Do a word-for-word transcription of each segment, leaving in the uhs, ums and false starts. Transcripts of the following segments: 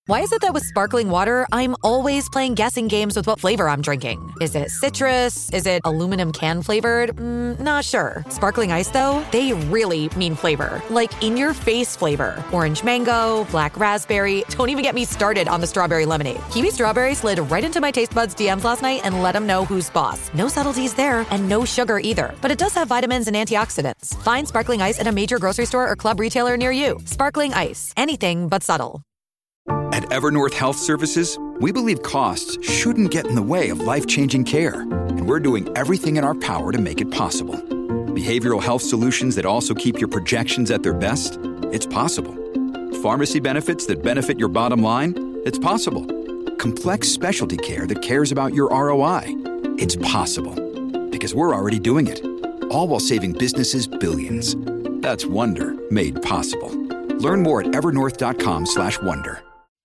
Why is it that with sparkling water, I'm always playing guessing games with what flavor I'm drinking? Is it citrus? Is it aluminum can flavored? Mm, not sure. Sparkling ice, though, they really mean flavor. Like in-your-face flavor. Orange mango, black raspberry. Don't even get me started on the strawberry lemonade. Kiwi Strawberry slid right into my taste buds D Ms last night and let them know who's boss. No subtleties there, and no sugar either. But it does have vitamins and antioxidants. Find sparkling ice at a major grocery store or club retailer near you. Sparkling ice. Anything but subtle. At Evernorth Health Services, we believe costs shouldn't get in the way of life-changing care, and we're doing everything in our power to make it possible. Behavioral health solutions that also keep your projections at their best? It's possible. Pharmacy benefits that benefit your bottom line? It's possible. Complex specialty care that cares about your R O I? It's possible. Because we're already doing it. All while saving businesses billions. That's Wonder made possible. Learn more at evernorth.com slash wonder.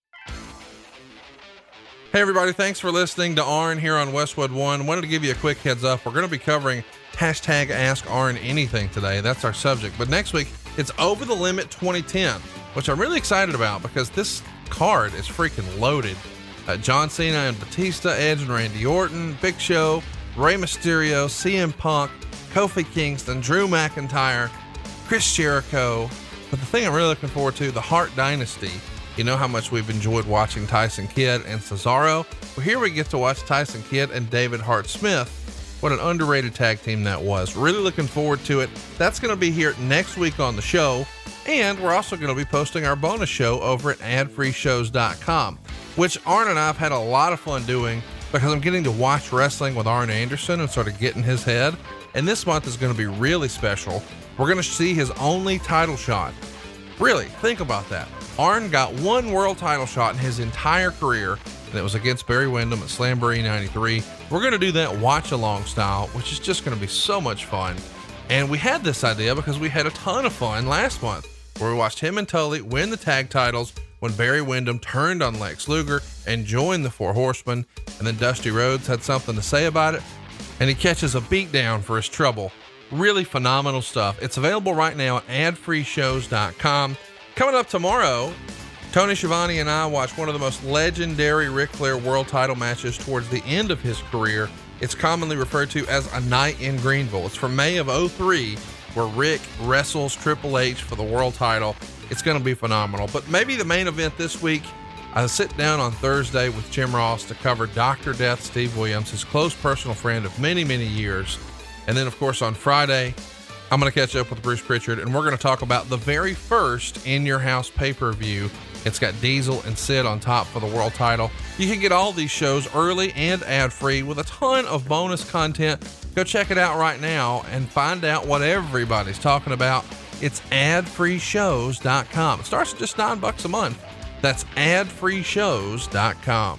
Hey everybody, thanks for listening to Arn here on Westwood One. Wanted to give you a quick heads up. We're going to be covering hashtag Ask Arn Anything today. That's our subject. But next week, it's Over the Limit twenty ten, which I'm really excited about because this card is freaking loaded. Uh, John Cena and Batista, Edge and Randy Orton, Big Show, Rey Mysterio, C M Punk, Kofi Kingston, Drew McIntyre, Chris Jericho. But the thing I'm really looking forward to, the Hart Dynasty. You know how much we've enjoyed watching Tyson Kidd and Cesaro. Well, here we get to watch Tyson Kidd and David Hart Smith. What an underrated tag team that was. Really looking forward to it. That's going to be here next week on the show. And we're also going to be posting our bonus show over at ad free shows dot com, which Arn and I have had a lot of fun doing because I'm getting to watch wrestling with Arn Anderson and sort of get in his head. And this month is going to be really special. We're going to see his only title shot. Really, think about that. Arn got one world title shot in his entire career, and it was against Barry Windham at Slamboree ninety-three. We're going to do that watch along style, which is just going to be so much fun. And we had this idea because we had a ton of fun last month, where we watched him and Tully win the tag titles when Barry Windham turned on Lex Luger and joined the Four Horsemen. And then Dusty Rhodes had something to say about it, and he catches a beatdown for his trouble. Really phenomenal stuff. It's available right now at ad free shows dot com. Coming up tomorrow, Tony Schiavone and I watch one of the most legendary Ric Flair world title matches towards the end of his career. It's commonly referred to as A Night in Greenville. It's from May of oh three, where Rick wrestles Triple H for the world title. It's going to be phenomenal. But maybe the main event this week, I sit down on Thursday with Jim Ross to cover Doctor Death Steve Williams, his close personal friend of many, many years. And then, of course, on Friday, I'm going to catch up with Bruce Pritchard, and we're going to talk about the very first In Your House pay-per-view. It's got Diesel and Sid on top for the world title. You can get all these shows early and ad-free with a ton of bonus content. Go check it out right now and find out what everybody's talking about. It's ad free shows dot com. It starts at just nine bucks a month. That's ad free shows dot com.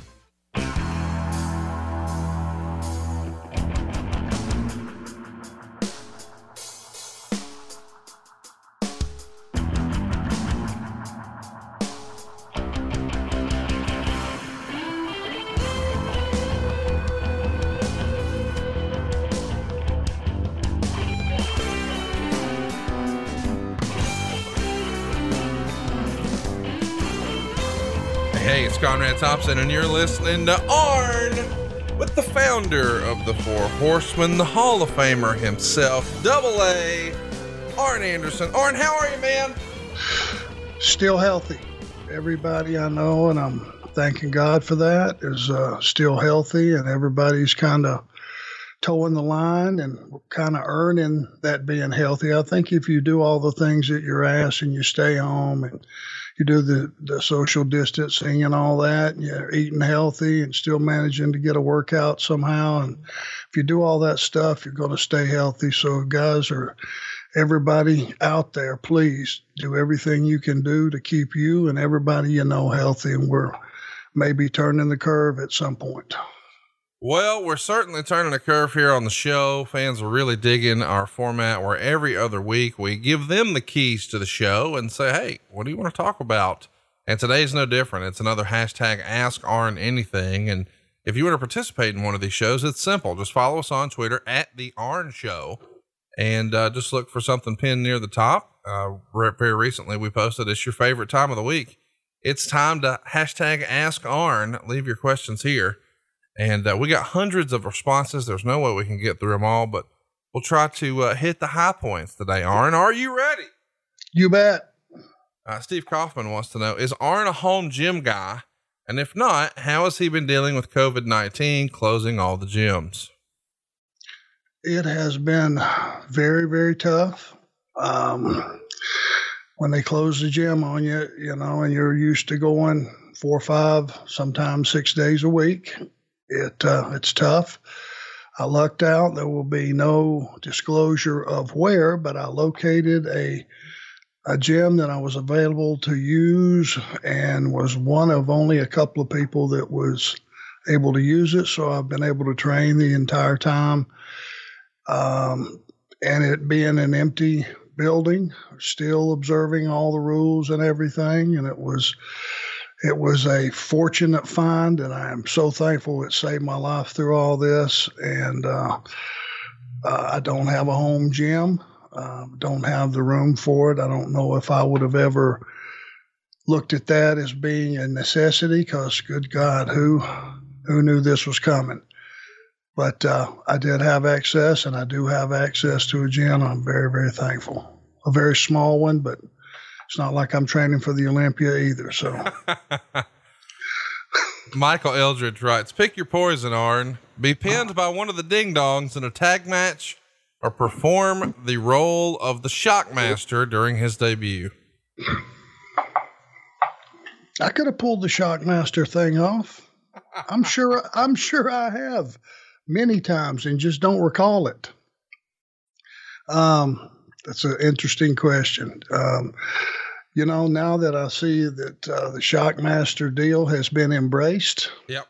Hey, it's Conrad Thompson, and you're listening to Arn with the founder of the Four Horsemen, the Hall of Famer himself, Double A, Arn Anderson. Arn, how are you, man? Still healthy. Everybody I know, and I'm thanking God for that, is uh, still healthy, and everybody's kind of towing the line and kind of earning that being healthy. I think if you do all the things that you're asked and you stay home and you do the, the social distancing and all that, and you're eating healthy and still managing to get a workout somehow. And if you do all that stuff, you're going to stay healthy. So guys, or everybody out there, please do everything you can do to keep you and everybody you know healthy. And we're maybe turning the curve at some point. Well, we're certainly turning a curve here on the show. Fans are really digging our format where every other week we give them the keys to the show and say, hey, what do you want to talk about? And today's no different. It's another hashtag Ask Arn Anything. And if you want to participate in one of these shows, it's simple. Just follow us on Twitter at The Arn Show and uh, just look for something pinned near the top. Uh, very recently we posted, it's your favorite time of the week. it's time to hashtag Ask Arn. Leave your questions here. And uh, we got hundreds of responses. There's no way we can get through them all, but we'll try to uh, hit the high points today. Arn, are you ready? You bet. Uh, Steve Kaufman wants to know, is Arn a home gym guy? And if not, how has he been dealing with COVID nineteen, closing all the gyms? It has been very, very tough. Um, when they close the gym on you, you know, and you're used to going four or five, sometimes six days a week, it uh, it's tough. I lucked out. There will be no disclosure of where, but I located a a gym that I was available to use and was one of only a couple of people that was able to use it. So I've been able to train the entire time. Um, and it being an empty building, still observing all the rules and everything. And it was, it was a fortunate find, and I am so thankful it saved my life through all this. And, uh, uh, I don't have a home gym. Uh, don't have the room for it. I don't know if I would have ever looked at that as being a necessity, because good God, who, who knew this was coming? But uh, I did have access, and I do have access to a gym. I'm very, very thankful. A very small one, but it's not like I'm training for the Olympia either. So, Michael Eldridge writes, pick your poison, Arn. Be pinned by one of the ding dongs in a tag match, or perform the role of the Shockmaster during his debut. I could have pulled the Shockmaster thing off. I'm sure. I'm sure I have many times and just don't recall it. Um, that's an interesting question. Um, you know, now that I see that uh, the Shockmaster deal has been embraced. Yep.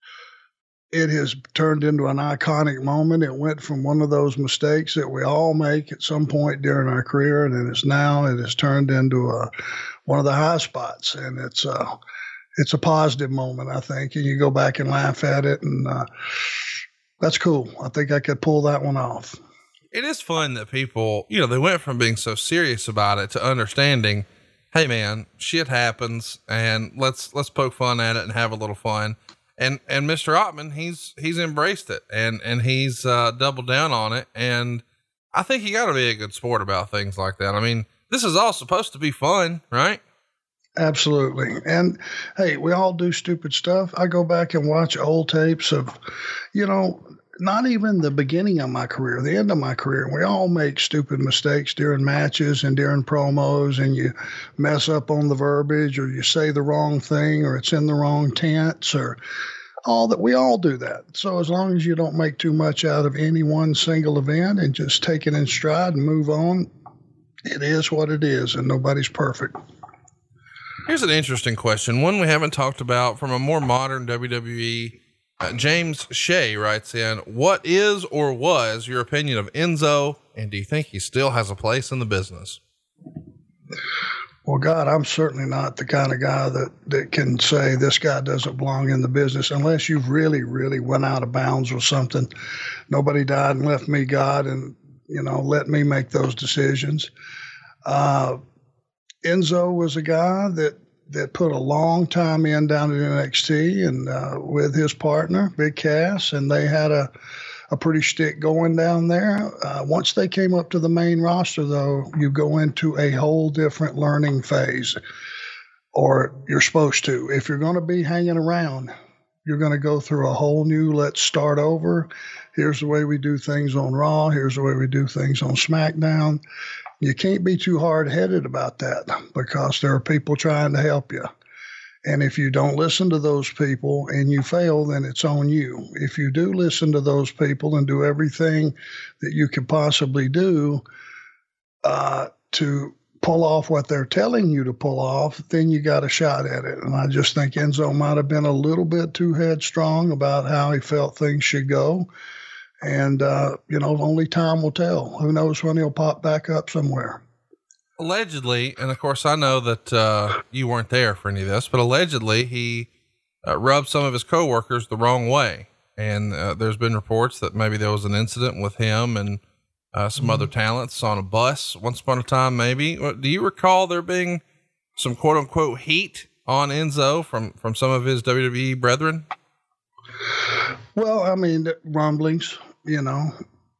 It has turned into an iconic moment. It went from one of those mistakes that we all make at some point during our career, and it is now, it has turned into a, one of the high spots. And it's a, it's a positive moment, I think. And you go back and laugh at it, and uh, that's cool. I think I could pull that one off. It is fun that people, you know, they went from being so serious about it to understanding, hey man, shit happens, and let's, let's poke fun at it and have a little fun. And, and Mister Ottman, he's, he's embraced it, and, and he's, uh, doubled down on it. And I think you gotta be a good sport about things like that. I mean, this is all supposed to be fun, right? Absolutely. And hey, we all do stupid stuff. I go back and watch old tapes of, you know, not even the beginning of my career, the end of my career. We all make stupid mistakes during matches and during promos, and you mess up on the verbiage, or you say the wrong thing, or it's in the wrong tense, or all that. We all do that. So as long as you don't make too much out of any one single event and just take it in stride and move on, it is what it is, and nobody's perfect. Here's an interesting question, one we haven't talked about from a more modern W W E. Uh, James Shea writes in, what is or was your opinion of Enzo, and do you think he still has a place in the business? Well, God, I'm certainly not the kind of guy that, that can say this guy doesn't belong in the business unless you've really, really went out of bounds with something. Nobody died and left me God, and, you know, let me make those decisions. Uh, Enzo was a guy that, that put a long time in down at N X T, and uh, with his partner, Big Cass, and they had a, a pretty shtick going down there. Uh, once they came up to the main roster, though, you go into a whole different learning phase, or you're supposed to. If you're going to be hanging around, you're going to go through a whole new, let's start over. Here's the way we do things on Raw. Here's the way we do things on SmackDown. You can't be too hard-headed about that, because there are people trying to help you. And if you don't listen to those people and you fail, then it's on you. If you do listen to those people and do everything that you can possibly do uh, to pull off what they're telling you to pull off, then you got a shot at it. And I just think Enzo might have been a little bit too headstrong about how he felt things should go. And, uh, you know, only time will tell. Who knows when he'll pop back up somewhere. Allegedly, and of course I know that uh, you weren't there for any of this, but allegedly he uh, rubbed some of his coworkers the wrong way. And uh, there's been reports that maybe there was an incident with him and uh, some mm-hmm. other talents on a bus once upon a time, maybe. Do you recall there being some quote unquote heat on Enzo from, from some of his W W E brethren? Well, I mean, rumblings, you know,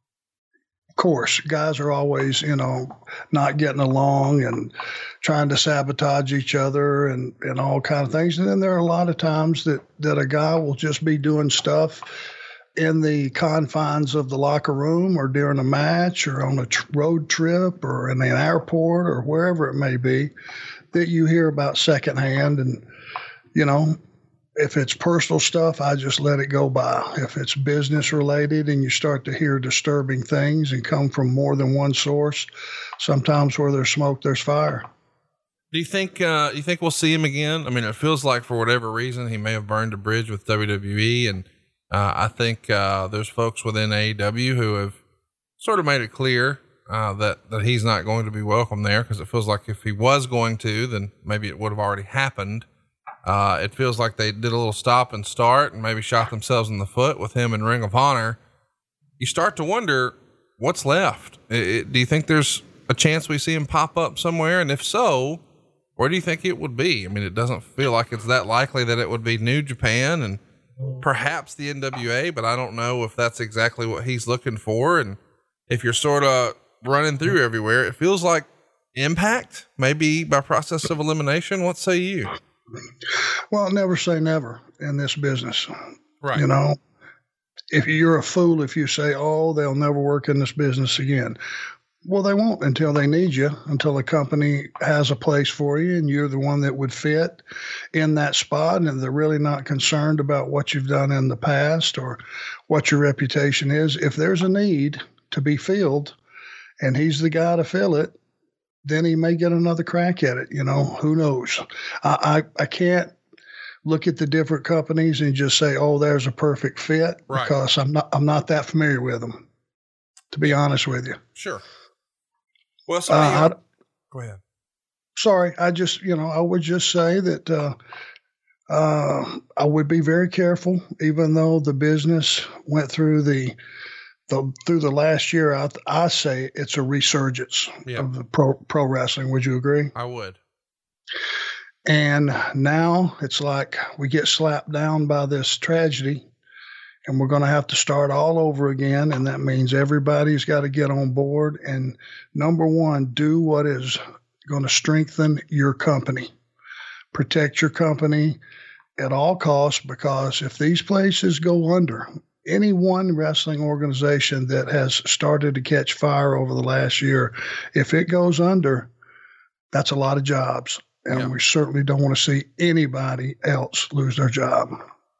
of course, guys are always, you know, not getting along and trying to sabotage each other and, and all kind of things. And then there are a lot of times that, that a guy will just be doing stuff in the confines of the locker room or during a match or on a tr- road trip or in an airport or wherever it may be that you hear about secondhand. And, you know, if it's personal stuff, I just let it go by. If it's business related and you start to hear disturbing things and come from more than one source, sometimes where there's smoke, there's fire. Do you think, uh, you think we'll see him again? I mean, it feels like for whatever reason, he may have burned a bridge with W W E. And, uh, I think, uh, there's folks within A E W who have sort of made it clear, uh, that, that he's not going to be welcome there. Cause it feels like if he was going to, then maybe it would have already happened. Uh, it feels like they did a little stop and start and maybe shot themselves in the foot with him in Ring of Honor. You start to wonder what's left. It, it, do you think there's a chance we see him pop up somewhere? And if so, where do you think it would be? I mean, it doesn't feel like it's that likely that it would be New Japan and perhaps the N W A, but I don't know if that's exactly what he's looking for. And if you're sort of running through everywhere, it feels like Impact, maybe by process of elimination. What say you? Well, never say never in this business. Right. You know, if you're a fool, if you say, oh, they'll never work in this business again. Well, they won't until they need you, until the company has a place for you and you're the one that would fit in that spot. And they're really not concerned about what you've done in the past or what your reputation is. If there's a need to be filled and he's the guy to fill it, then he may get another crack at it. You know, who knows? I, I, I can't look at the different companies and just say, oh, there's a perfect fit, right, because I'm not, I'm not that familiar with them, to be honest with you. Sure. Well, so uh, go ahead. Sorry. I just, you know, I would just say that, uh, uh, I would be very careful, even though the business went through the, The, through the last year, I, I say it's a resurgence yeah. of the pro, pro wrestling. Would you agree? I would. And now it's like we get slapped down by this tragedy and we're going to have to start all over again. And that means everybody's got to get on board. And number one, do what is going to strengthen your company. Protect your company at all costs, because if these places go under, any one wrestling organization that has started to catch fire over the last year, if it goes under, that's a lot of jobs. And yeah. we certainly don't want to see anybody else lose their job.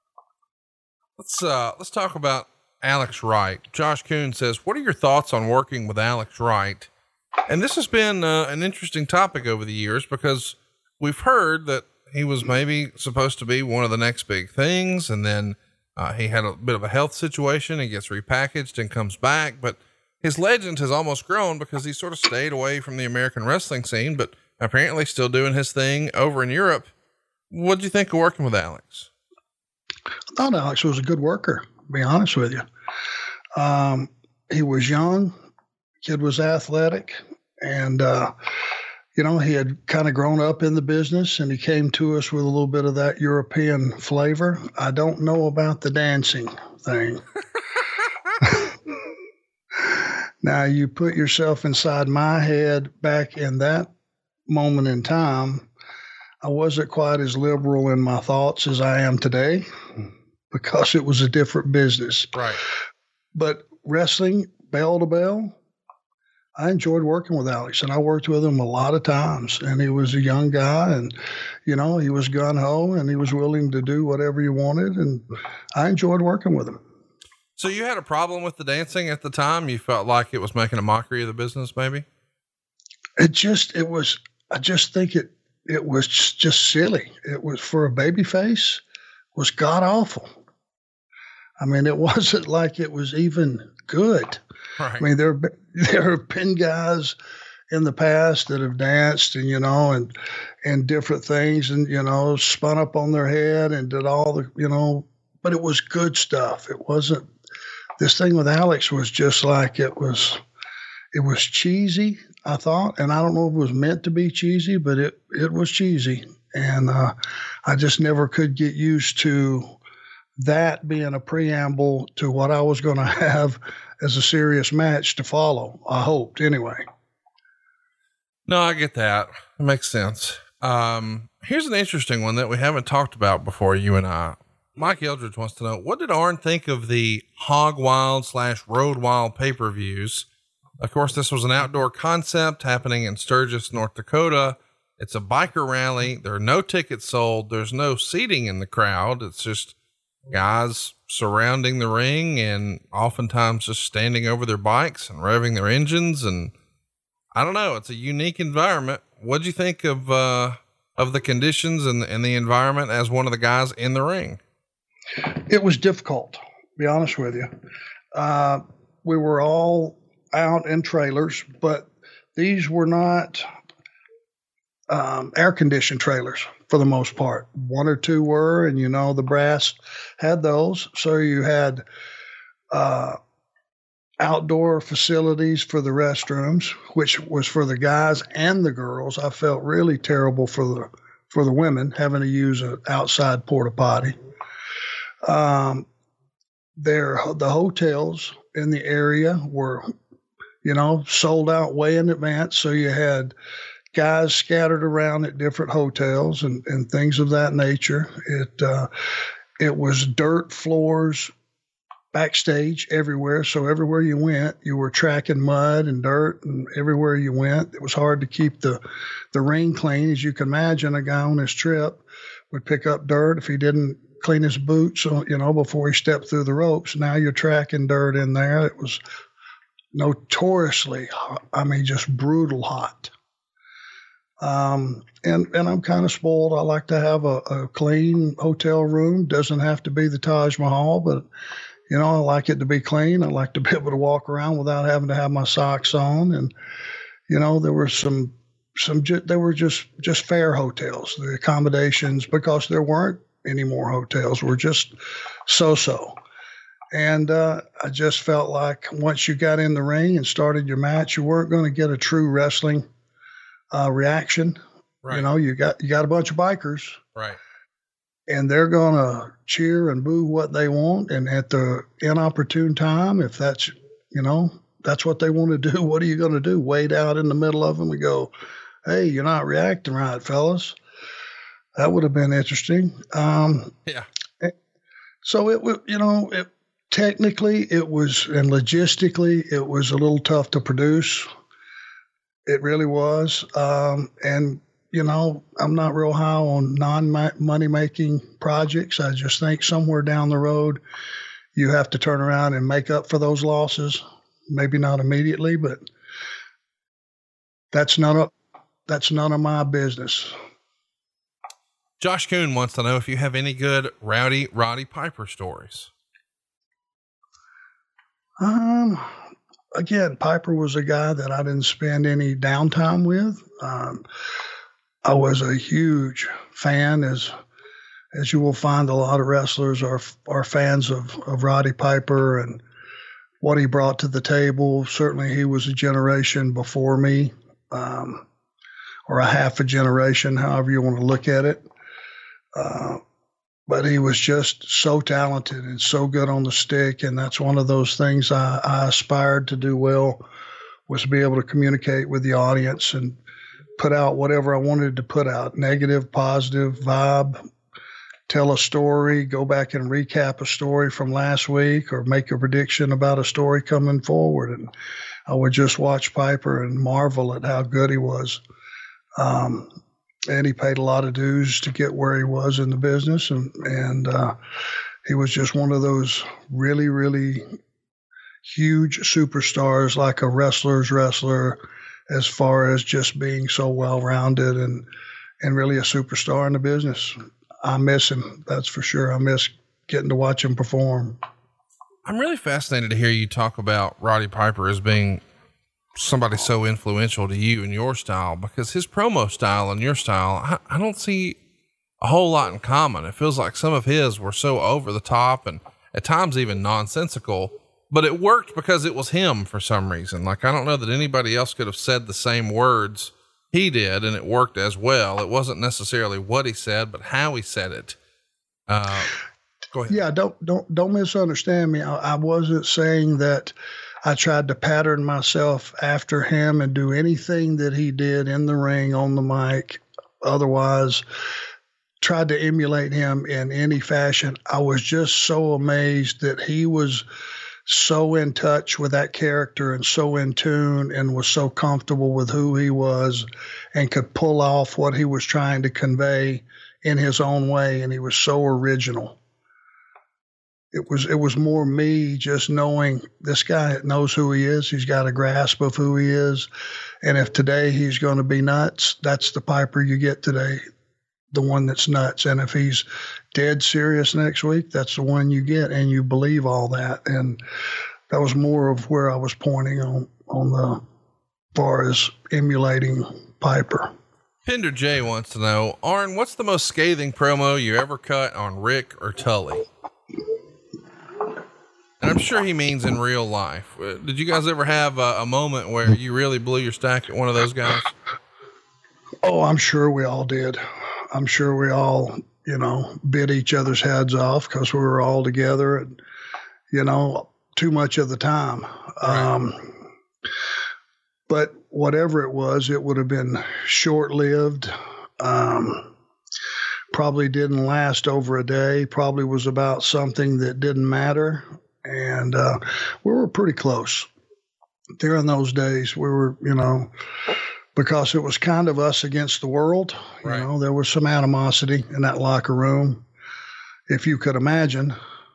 Let's, uh, let's talk about Alex Wright. Josh Kuhn says, what are your thoughts on working with Alex Wright? And this has been uh, an interesting topic over the years, because we've heard that he was maybe supposed to be one of the next big things. And then Uh, he had a bit of a health situation. He gets repackaged and comes back, but his legend has almost grown because he sort of stayed away from the American wrestling scene, but apparently still doing his thing over in Europe. What did you think of working with Alex? I thought Alex was a good worker, to be honest with you. Um, he was young, kid was athletic, and, uh, you know, he had kind of grown up in the business and he came to us with a little bit of that European flavor. I don't know about the dancing thing. Now, you put yourself inside my head back in that moment in time. I wasn't quite as liberal in my thoughts as I am today, because it was a different business. Right. But wrestling, bell to bell, I enjoyed working with Alex, and I worked with him a lot of times, and he was a young guy, and, you know, he was gung-ho and he was willing to do whatever you wanted. And I enjoyed working with him. So you had a problem with the dancing at the time? You felt like it was making a mockery of the business, maybe? It just, it was, I just think it, it was just silly. It was, for a baby face, was god awful. I mean, it wasn't like it was even good. Right. I mean, there, there have been guys in the past that have danced and, you know, and, and different things and, you know, spun up on their head and did all the, you know, but it was good stuff. It wasn't, this thing with Alex was just like, it was, it was cheesy, I thought. And I don't know if it was meant to be cheesy, but it, it was cheesy. And uh, I just never could get used to that being a preamble to what I was going to have as a serious match to follow. I hoped anyway. No, I get that. It makes sense. Um, here's an interesting one that we haven't talked about before, you and I. Mike Eldridge wants to know, what did Arn think of the Hog Wild slash Road Wild pay-per-views? Of course, this was an outdoor concept happening in Sturgis, North Dakota. It's a biker rally. There are no tickets sold. There's no seating in the crowd. It's just guys surrounding the ring and oftentimes just standing over their bikes and revving their engines. And I don't know, it's a unique environment. What'd you think of, uh, of the conditions and, and the environment as one of the guys in the ring? It was difficult, to be honest with you. Uh, we were all out in trailers, but these were not um, air-conditioned trailers for the most part. One or two were, and you know, the brass had those. So you had uh, outdoor facilities for the restrooms, which was for the guys and the girls. I felt really terrible for the for the women having to use an outside porta potty. Um, there, the hotels in the area were, you know, sold out way in advance. So you had guys scattered around at different hotels and, and things of that nature. It, uh, it was dirt floors backstage everywhere. So everywhere you went, you were tracking mud and dirt, and everywhere you went, it was hard to keep the, the ring clean. As you can imagine, a guy on his trip would pick up dirt if he didn't clean his boots, you know, before he stepped through the ropes. Now you're tracking dirt in there. It was notoriously hot. I mean, just brutal hot. Um, and, and I'm kind of spoiled. I like to have a, a clean hotel room. Doesn't have to be the Taj Mahal, but you know, I like it to be clean. I like to be able to walk around without having to have my socks on. And, you know, there were some, some, ju- they were just, just fair hotels, the accommodations, because there weren't any more hotels, were just so-so. And uh, I just felt like once you got in the ring and started your match, you weren't going to get a true wrestling uh, reaction. Right. You know, you got you got a bunch of bikers, right, and they're going to cheer and boo what they want. And at the inopportune time, if that's, you know, that's what they want to do, what are you going to do? Wade out in the middle of them and go, hey, you're not reacting right, fellas. That would have been interesting. Um, yeah. So it was, you know, it, technically it was, and logistically it was a little tough to produce. It really was. Um, and, you know, I'm not real high on non-money making projects. I just think somewhere down the road, you have to turn around and make up for those losses. Maybe not immediately, but that's none of, that's none of my business. Josh Kuhn wants to know if you have any good Rowdy Roddy Piper stories. Um, again, Piper was a guy that I didn't spend any downtime with. Um, I was a huge fan, as as you will find a lot of wrestlers are are fans of, of Roddy Piper and what he brought to the table. Certainly, he was a generation before me, um, or a half a generation, however you want to look at it. Uh, but he was just so talented and so good on the stick. And that's one of those things I, I aspired to do well, was to be able to communicate with the audience and put out whatever I wanted to put out, negative, positive, vibe, tell a story, go back and recap a story from last week, or make a prediction about a story coming forward. And I would just watch Piper and marvel at how good he was. Um, And he paid a lot of dues to get where he was in the business. And, and uh, he was just one of those really, really huge superstars, like a wrestler's wrestler, as far as just being so well-rounded and, and really a superstar in the business. I miss him. That's for sure. I miss getting to watch him perform. I'm really fascinated to hear you talk about Roddy Piper as being somebody so influential to you and your style, because his promo style and your style, I, I don't see a whole lot in common. It feels like some of his were so over the top and at times even nonsensical, but it worked because it was him for some reason. Like, I don't know that anybody else could have said the same words he did, and it worked as well. It wasn't necessarily what he said, but how he said it. Uh, go ahead. Yeah, don't don't don't misunderstand me. I, I wasn't saying that I tried to pattern myself after him and do anything that he did in the ring, on the mic, otherwise tried to emulate him in any fashion. I was just so amazed that he was so in touch with that character and so in tune and was so comfortable with who he was and could pull off what he was trying to convey in his own way. And he was so original. It was, it was more me just knowing this guy knows who he is. He's got a grasp of who he is. And if today he's going to be nuts, that's the Piper you get today, the one that's nuts. And if he's dead serious next week, that's the one you get, and you believe all that. And that was more of where I was pointing on, on the far as emulating Piper. Pender J wants to know, Arn, what's the most scathing promo you ever cut on Rick or Tully? And I'm sure he means in real life. Did you guys ever have a, a moment where you really blew your stack at one of those guys? Oh, I'm sure we all did. I'm sure we all, you know, bit each other's heads off because we were all together and, you know, too much of the time. Right. Um, but whatever it was, it would have been short-lived. Um, probably didn't last over a day. Probably was about something that didn't matter. And uh, we were pretty close during those days. We were, you know, because it was kind of us against the world. Right. You know, there was some animosity in that locker room, if you could imagine,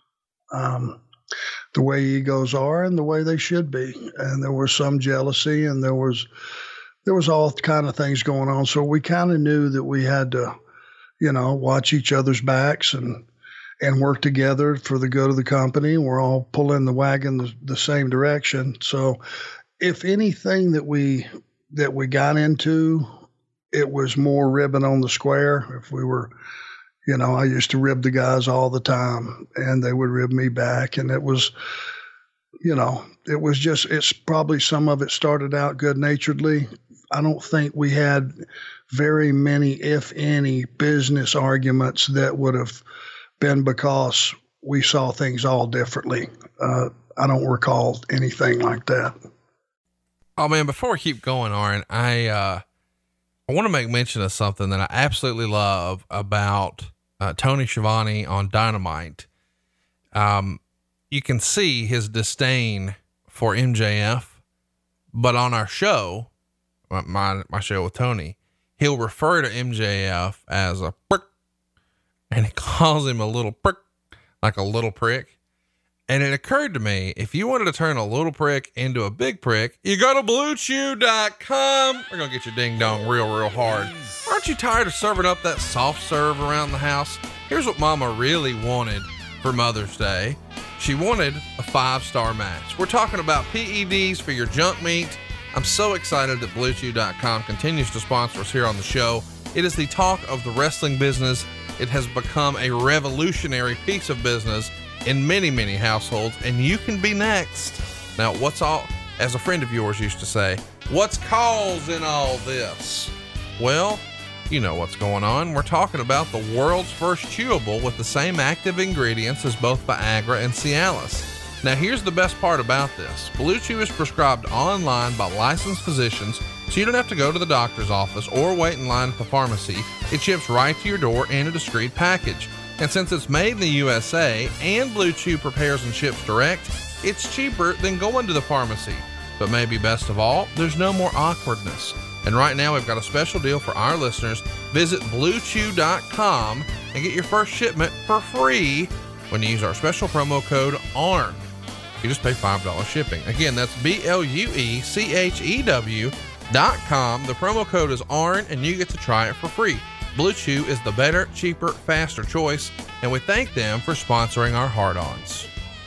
um, the way egos are and the way they should be. And there was some jealousy, and there was, there was all kind of things going on. So we kind of knew that we had to, you know, watch each other's backs and, and work together for the good of the company. We're all pulling the wagon the, the same direction. So if anything that we, that we got into, it was more ribbon on the square. If we were, you know, I used to rib the guys all the time and they would rib me back. And it was, you know, it was just, it's probably some of it started out good naturedly. I don't think we had very many, if any, business arguments that would have been because we saw things all differently. Uh, I don't recall anything like that. Oh man, before we keep going, Arn, I, uh, I want to make mention of something that I absolutely love about, uh, Tony Schiavone on Dynamite. Um, you can see his disdain for M J F, but on our show, my, my show with Tony, he'll refer to M J F as a prick, and he calls him a little prick, like a little prick. And it occurred to me, if you wanted to turn a little prick into a big prick, you go to blue chew dot com. We're going to get your ding dong real, real hard. Aren't you tired of serving up that soft serve around the house? Here's what Mama really wanted for Mother's Day. She wanted a five-star match. We're talking about P E Ds for your junk meat. I'm so excited that blue chew dot com continues to sponsor us here on the show. It is the talk of the wrestling business. It has become a revolutionary piece of business in many, many households, and you can be next. Now, what's all, as a friend of yours used to say, what's causing all this? Well, you know what's going on. We're talking about the world's first chewable with the same active ingredients as both Viagra and Cialis. Now, here's the best part about this. Blue Chew is prescribed online by licensed physicians, so you don't have to go to the doctor's office or wait in line at the pharmacy. It ships right to your door in a discreet package. And since it's made in the U S A and Blue Chew prepares and ships direct, it's cheaper than going to the pharmacy. But maybe best of all, there's no more awkwardness. And right now we've got a special deal for our listeners. Visit blue chew dot com and get your first shipment for free when you use our special promo code A R N. You just pay five dollars shipping. Again, that's B L U E C H E W dot com. The promo code is A R N and you get to try it for free. Blue Chew is the better, cheaper, faster choice, and we thank them for sponsoring our hard-ons.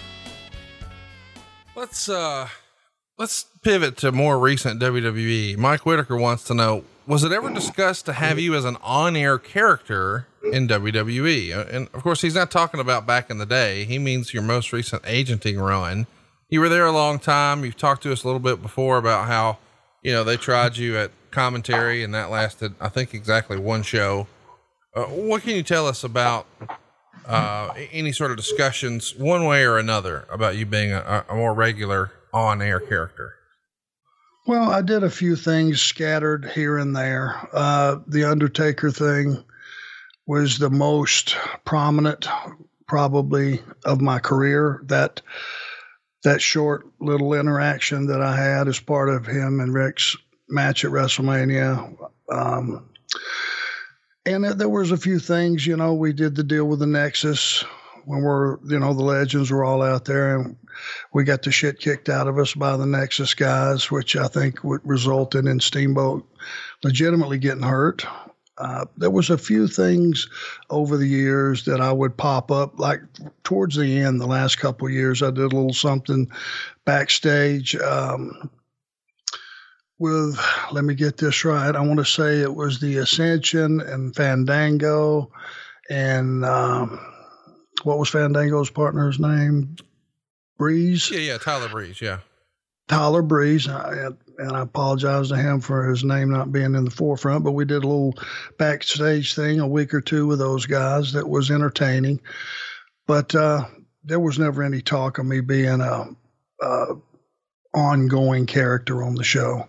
Let's, uh, let's pivot to more recent W W E. Mike Whitaker wants to know, was it ever discussed to have you as an on-air character in W W E? And of course, he's not talking about back in the day. He means your most recent agenting run. You were there a long time. You've talked to us a little bit before about how you know, they tried you at commentary and that lasted, I think, exactly one show. Uh, what can you tell us about, uh, any sort of discussions one way or another about you being a, a more regular on air character? Well, I did a few things scattered here and there. Uh, the Undertaker thing was the most prominent, probably, of my career. That that short little interaction that I had as part of him and Rick's match at WrestleMania. Um, and there was a few things, you know, we did the deal with the Nexus when we're, you know, the legends were all out there, and we got the shit kicked out of us by the Nexus guys, which I think would resulted in Steamboat legitimately getting hurt. Uh, there was a few things over the years that I would pop up, like towards the end, the last couple of years, I did a little something backstage um, with, let me get this right. I want to say it was the Ascension and Fandango and um, what was Fandango's partner's name? Breeze? Yeah, yeah, Tyler Breeze, yeah. Tyler Breeze, I, and I apologize to him for his name not being in the forefront, but we did a little backstage thing a week or two with those guys that was entertaining. But uh, there was never any talk of me being a, a ongoing character on the show.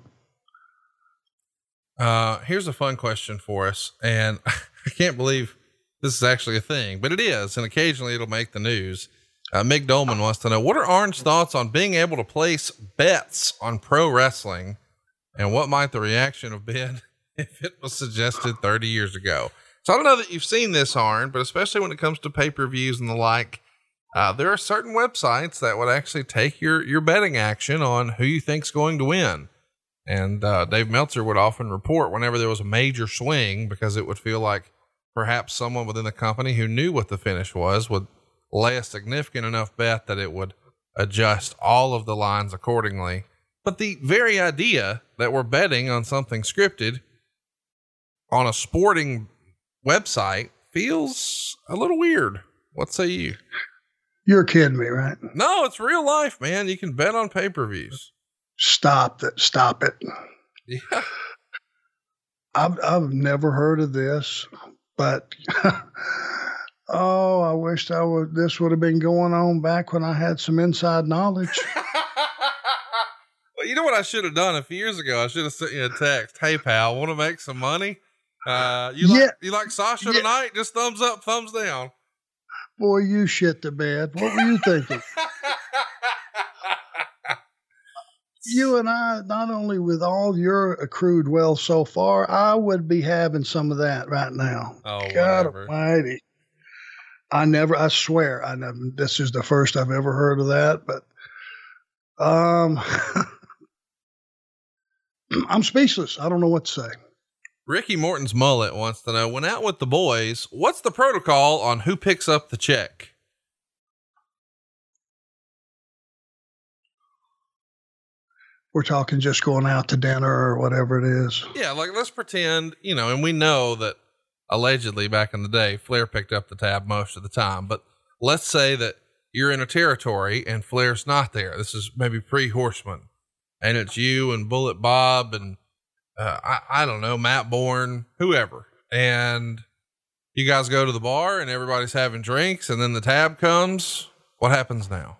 Uh, here's a fun question for us, and I can't believe this is actually a thing, but it is, and occasionally it'll make the news. Uh, Mick Dolman wants to know, what are Arn's thoughts on being able to place bets on pro wrestling, and what might the reaction have been if it was suggested thirty years ago? So I don't know that you've seen this, Arn, but especially when it comes to pay-per-views and the like, uh, there are certain websites that would actually take your, your betting action on who you think's going to win. And, uh, Dave Meltzer would often report whenever there was a major swing, because it would feel like perhaps someone within the company who knew what the finish was would lay a significant enough bet that it would adjust all of the lines accordingly. But the very idea that we're betting on something scripted on a sporting website feels a little weird. What say you? You're kidding me, right? No, it's real life, man. You can bet on pay-per-views. Stop it. Stop it. Yeah. I've, I've never heard of this, but oh, I wished I would, this would have been going on back when I had some inside knowledge. Well, you know what I should have done a few years ago? I should have sent you a text. Hey pal, want to make some money? Uh, you yeah. like, you like Sasha yeah. tonight? Just thumbs up, thumbs down. Boy, you shit the bed. What were you thinking? You and I, not only with all your accrued wealth so far, I would be having some of that right now. Oh, God whatever. Almighty. I never, I swear, I never, this is the first I've ever heard of that, but, um, I'm speechless. I don't know what to say. Ricky Morton's mullet wants to know, when out with the boys, what's the protocol on who picks up the check? We're talking just going out to dinner or whatever it is. Yeah. Like, let's pretend, you know, and we know that allegedly back in the day, Flair picked up the tab most of the time, but let's say that you're in a territory and Flair's not there. This is maybe pre-Horseman, and it's you and Bullet Bob and, uh, I, I don't know, Matt Bourne, whoever. And you guys go to the bar and everybody's having drinks, and then the tab comes. What happens now?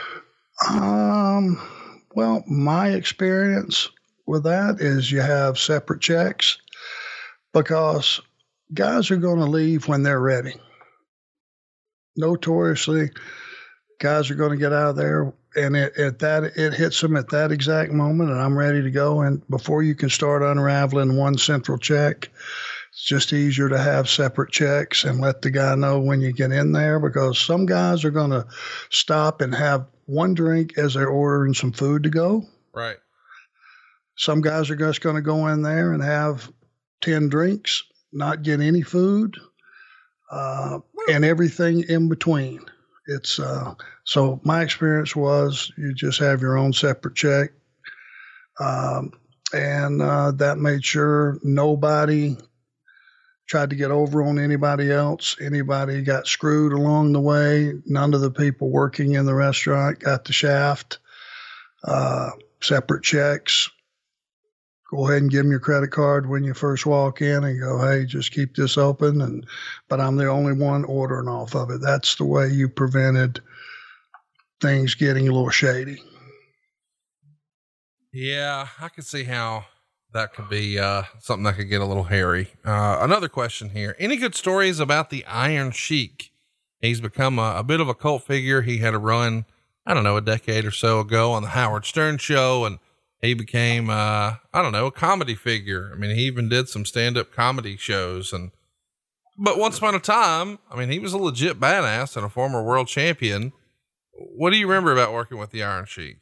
Um, well, my experience with that is you have separate checks, because guys are going to leave when they're ready. Notoriously, guys are going to get out of there, and it, at that, it hits them at that exact moment, and I'm ready to go. And before you can start unraveling one central check, it's just easier to have separate checks and let the guy know when you get in there, because some guys are going to stop and have one drink as they're ordering some food to go. Right. Some guys are just going to go in there and have ten drinks, not get any food, uh, and everything in between. It's, uh, so my experience was you just have your own separate check. Um, and, uh, that made sure nobody tried to get over on anybody else. Anybody got screwed along the way. None of the people working in the restaurant got the shaft. Uh, separate checks. go ahead and give them your credit card when you first walk in and go, hey, just keep this open. And but I'm the only one ordering off of it. That's the way you prevented things getting a little shady. Yeah, I can see how that could be uh, something that could get a little hairy. Uh, another question here. Any good stories about the Iron Sheik? He's become a, a bit of a cult figure. He had a run, I don't know, a decade or so ago on the Howard Stern show, and he became, uh, I don't know, a comedy figure. I mean, he even did some stand-up comedy shows. And, but once upon a time, I mean, he was a legit badass and a former world champion. What do you remember about working with the Iron Sheik?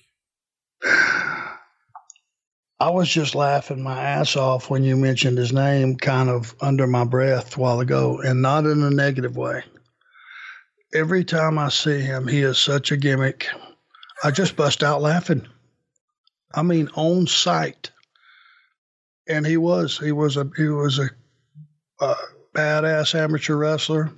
I was just laughing my ass off when you mentioned his name kind of under my breath a while ago, and not in a negative way. Every time I see him, he is such a gimmick. I just bust out laughing. I mean, on sight. And he was, he was a, he was a, a badass amateur wrestler.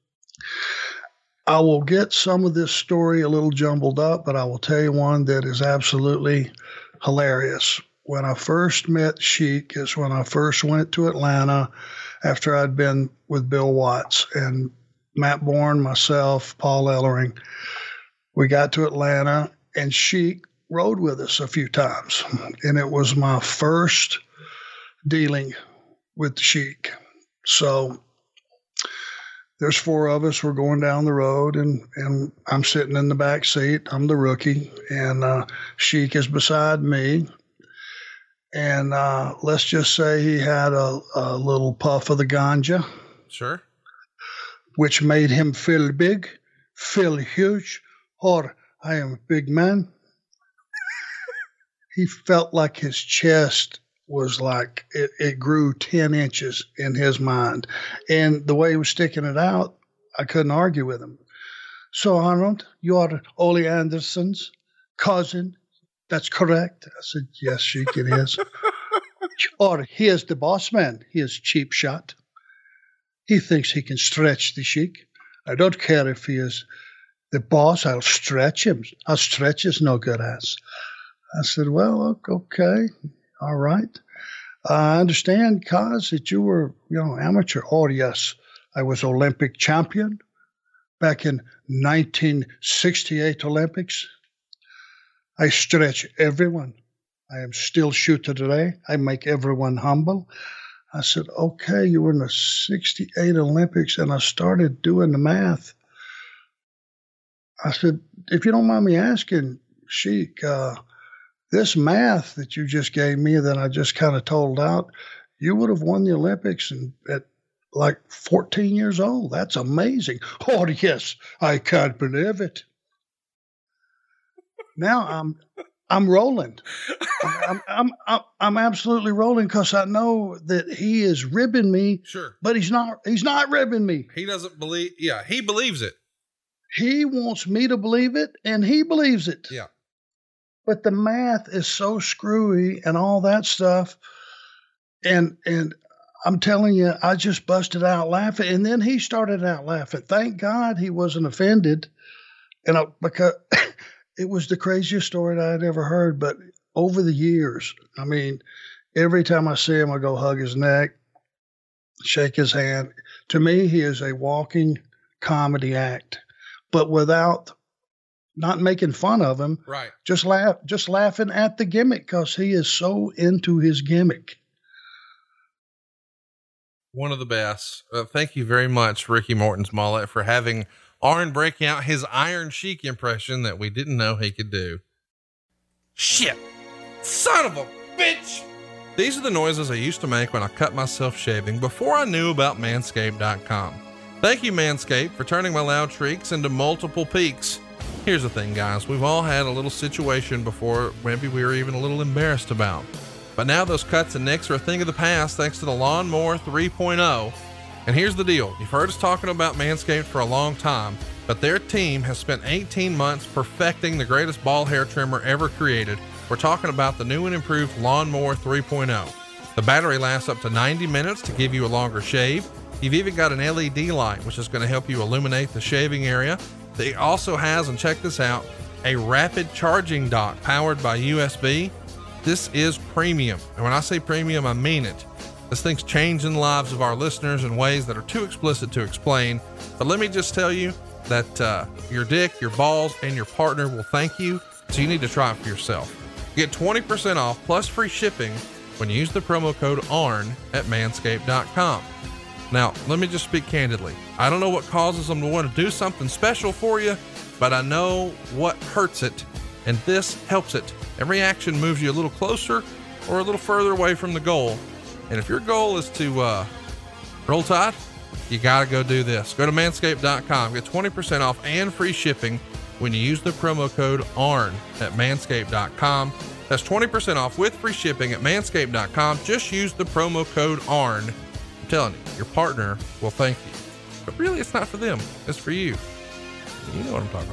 I will get some of this story a little jumbled up, but I will tell you one that is absolutely hilarious. When I first met Sheik is when I first went to Atlanta after I'd been with Bill Watts and Matt Bourne, myself, Paul Ellering. We got to Atlanta and Sheik rode with us a few times. And it was my first dealing with the Sheik. So there's four of us. We're going down the road and, and I'm sitting in the back seat. I'm the rookie and uh, Sheik is beside me. And uh, let's just say he had a, a little puff of the ganja. Sure. Which made him feel big, feel huge, or I am a big man. He felt like his chest was like, it, it grew ten inches in his mind. And the way he was sticking it out, I couldn't argue with him. So, Arnold, you are Ole Anderson's cousin. That's correct. I said, yes, Sheik, it is. Or he is the boss man. He is cheap shot. He thinks he can stretch the Sheik. I don't care if he is the boss. I'll stretch him. I'll stretch his no good ass. I said, well, okay. All right. I understand, Kaz, that you were, you know, amateur. Oh, yes. I was Olympic champion back in nineteen sixty-eight Olympics. I stretch everyone. I am still shooter today. I make everyone humble. I said, okay, you were in the sixty-eight Olympics, and I started doing the math. I said, if you don't mind me asking, Sheik, uh, this math that you just gave me that I just kind of told out, you would have won the Olympics and at like fourteen years old. That's amazing. Oh, yes, I can't believe it. Now I'm I'm rolling. I'm I'm I'm, I'm absolutely rolling because I know that he is ribbing me. Sure, but he's not. He's not ribbing me. He doesn't believe. Yeah, he believes it. He wants me to believe it, and he believes it. Yeah. But the math is so screwy and all that stuff, and and I'm telling you, I just busted out laughing, and then he started out laughing. Thank God he wasn't offended, and I, because. It was the craziest story that I'd ever heard, but over the years, I mean, every time I see him, I go hug his neck, shake his hand. To me, he is a walking comedy act, but without not making fun of him. Right. Just laugh, just laughing at the gimmick because he is so into his gimmick. One of the best. Uh, thank you very much, Ricky Morton Smollett, for having Arn breaking out his Iron Sheik impression that we didn't know he could do. Shit. Son of a bitch. These are the noises I used to make when I cut myself shaving before I knew about manscaped dot com. Thank you, Manscaped, for turning my loud shrieks into multiple peaks. Here's the thing, guys. We've all had a little situation before maybe we were even a little embarrassed about. But now those cuts and nicks are a thing of the past thanks to the Lawnmower three point oh. And here's the deal. You've heard us talking about Manscaped for a long time, but their team has spent eighteen months perfecting the greatest ball hair trimmer ever created. We're talking about the new and improved Lawnmower three point oh. The battery lasts up to ninety minutes to give you a longer shave. You've even got an L E D light, which is going to help you illuminate the shaving area. It also has, and check this out, a rapid charging dock powered by U S B. this is premium. And when I say premium, I mean it. This thing's changing the lives of our listeners in ways that are too explicit to explain. But let me just tell you that uh, your dick, your balls, and your partner will thank you. So you need to try it for yourself. Get twenty percent off plus free shipping when you use the promo code A R N at manscaped dot com. Now, let me just speak candidly. I don't know what causes them to want to do something special for you, but I know what hurts it, and this helps it. Every action moves you a little closer or a little further away from the goal. And if your goal is to uh, roll tide, you got to go do this. Go to manscaped dot com. Get twenty percent off and free shipping when you use the promo code A R N at manscaped dot com. That's twenty percent off with free shipping at manscaped dot com. Just use the promo code A R N. I'm telling you, your partner will thank you. But really, it's not for them. It's for you. You know what I'm talking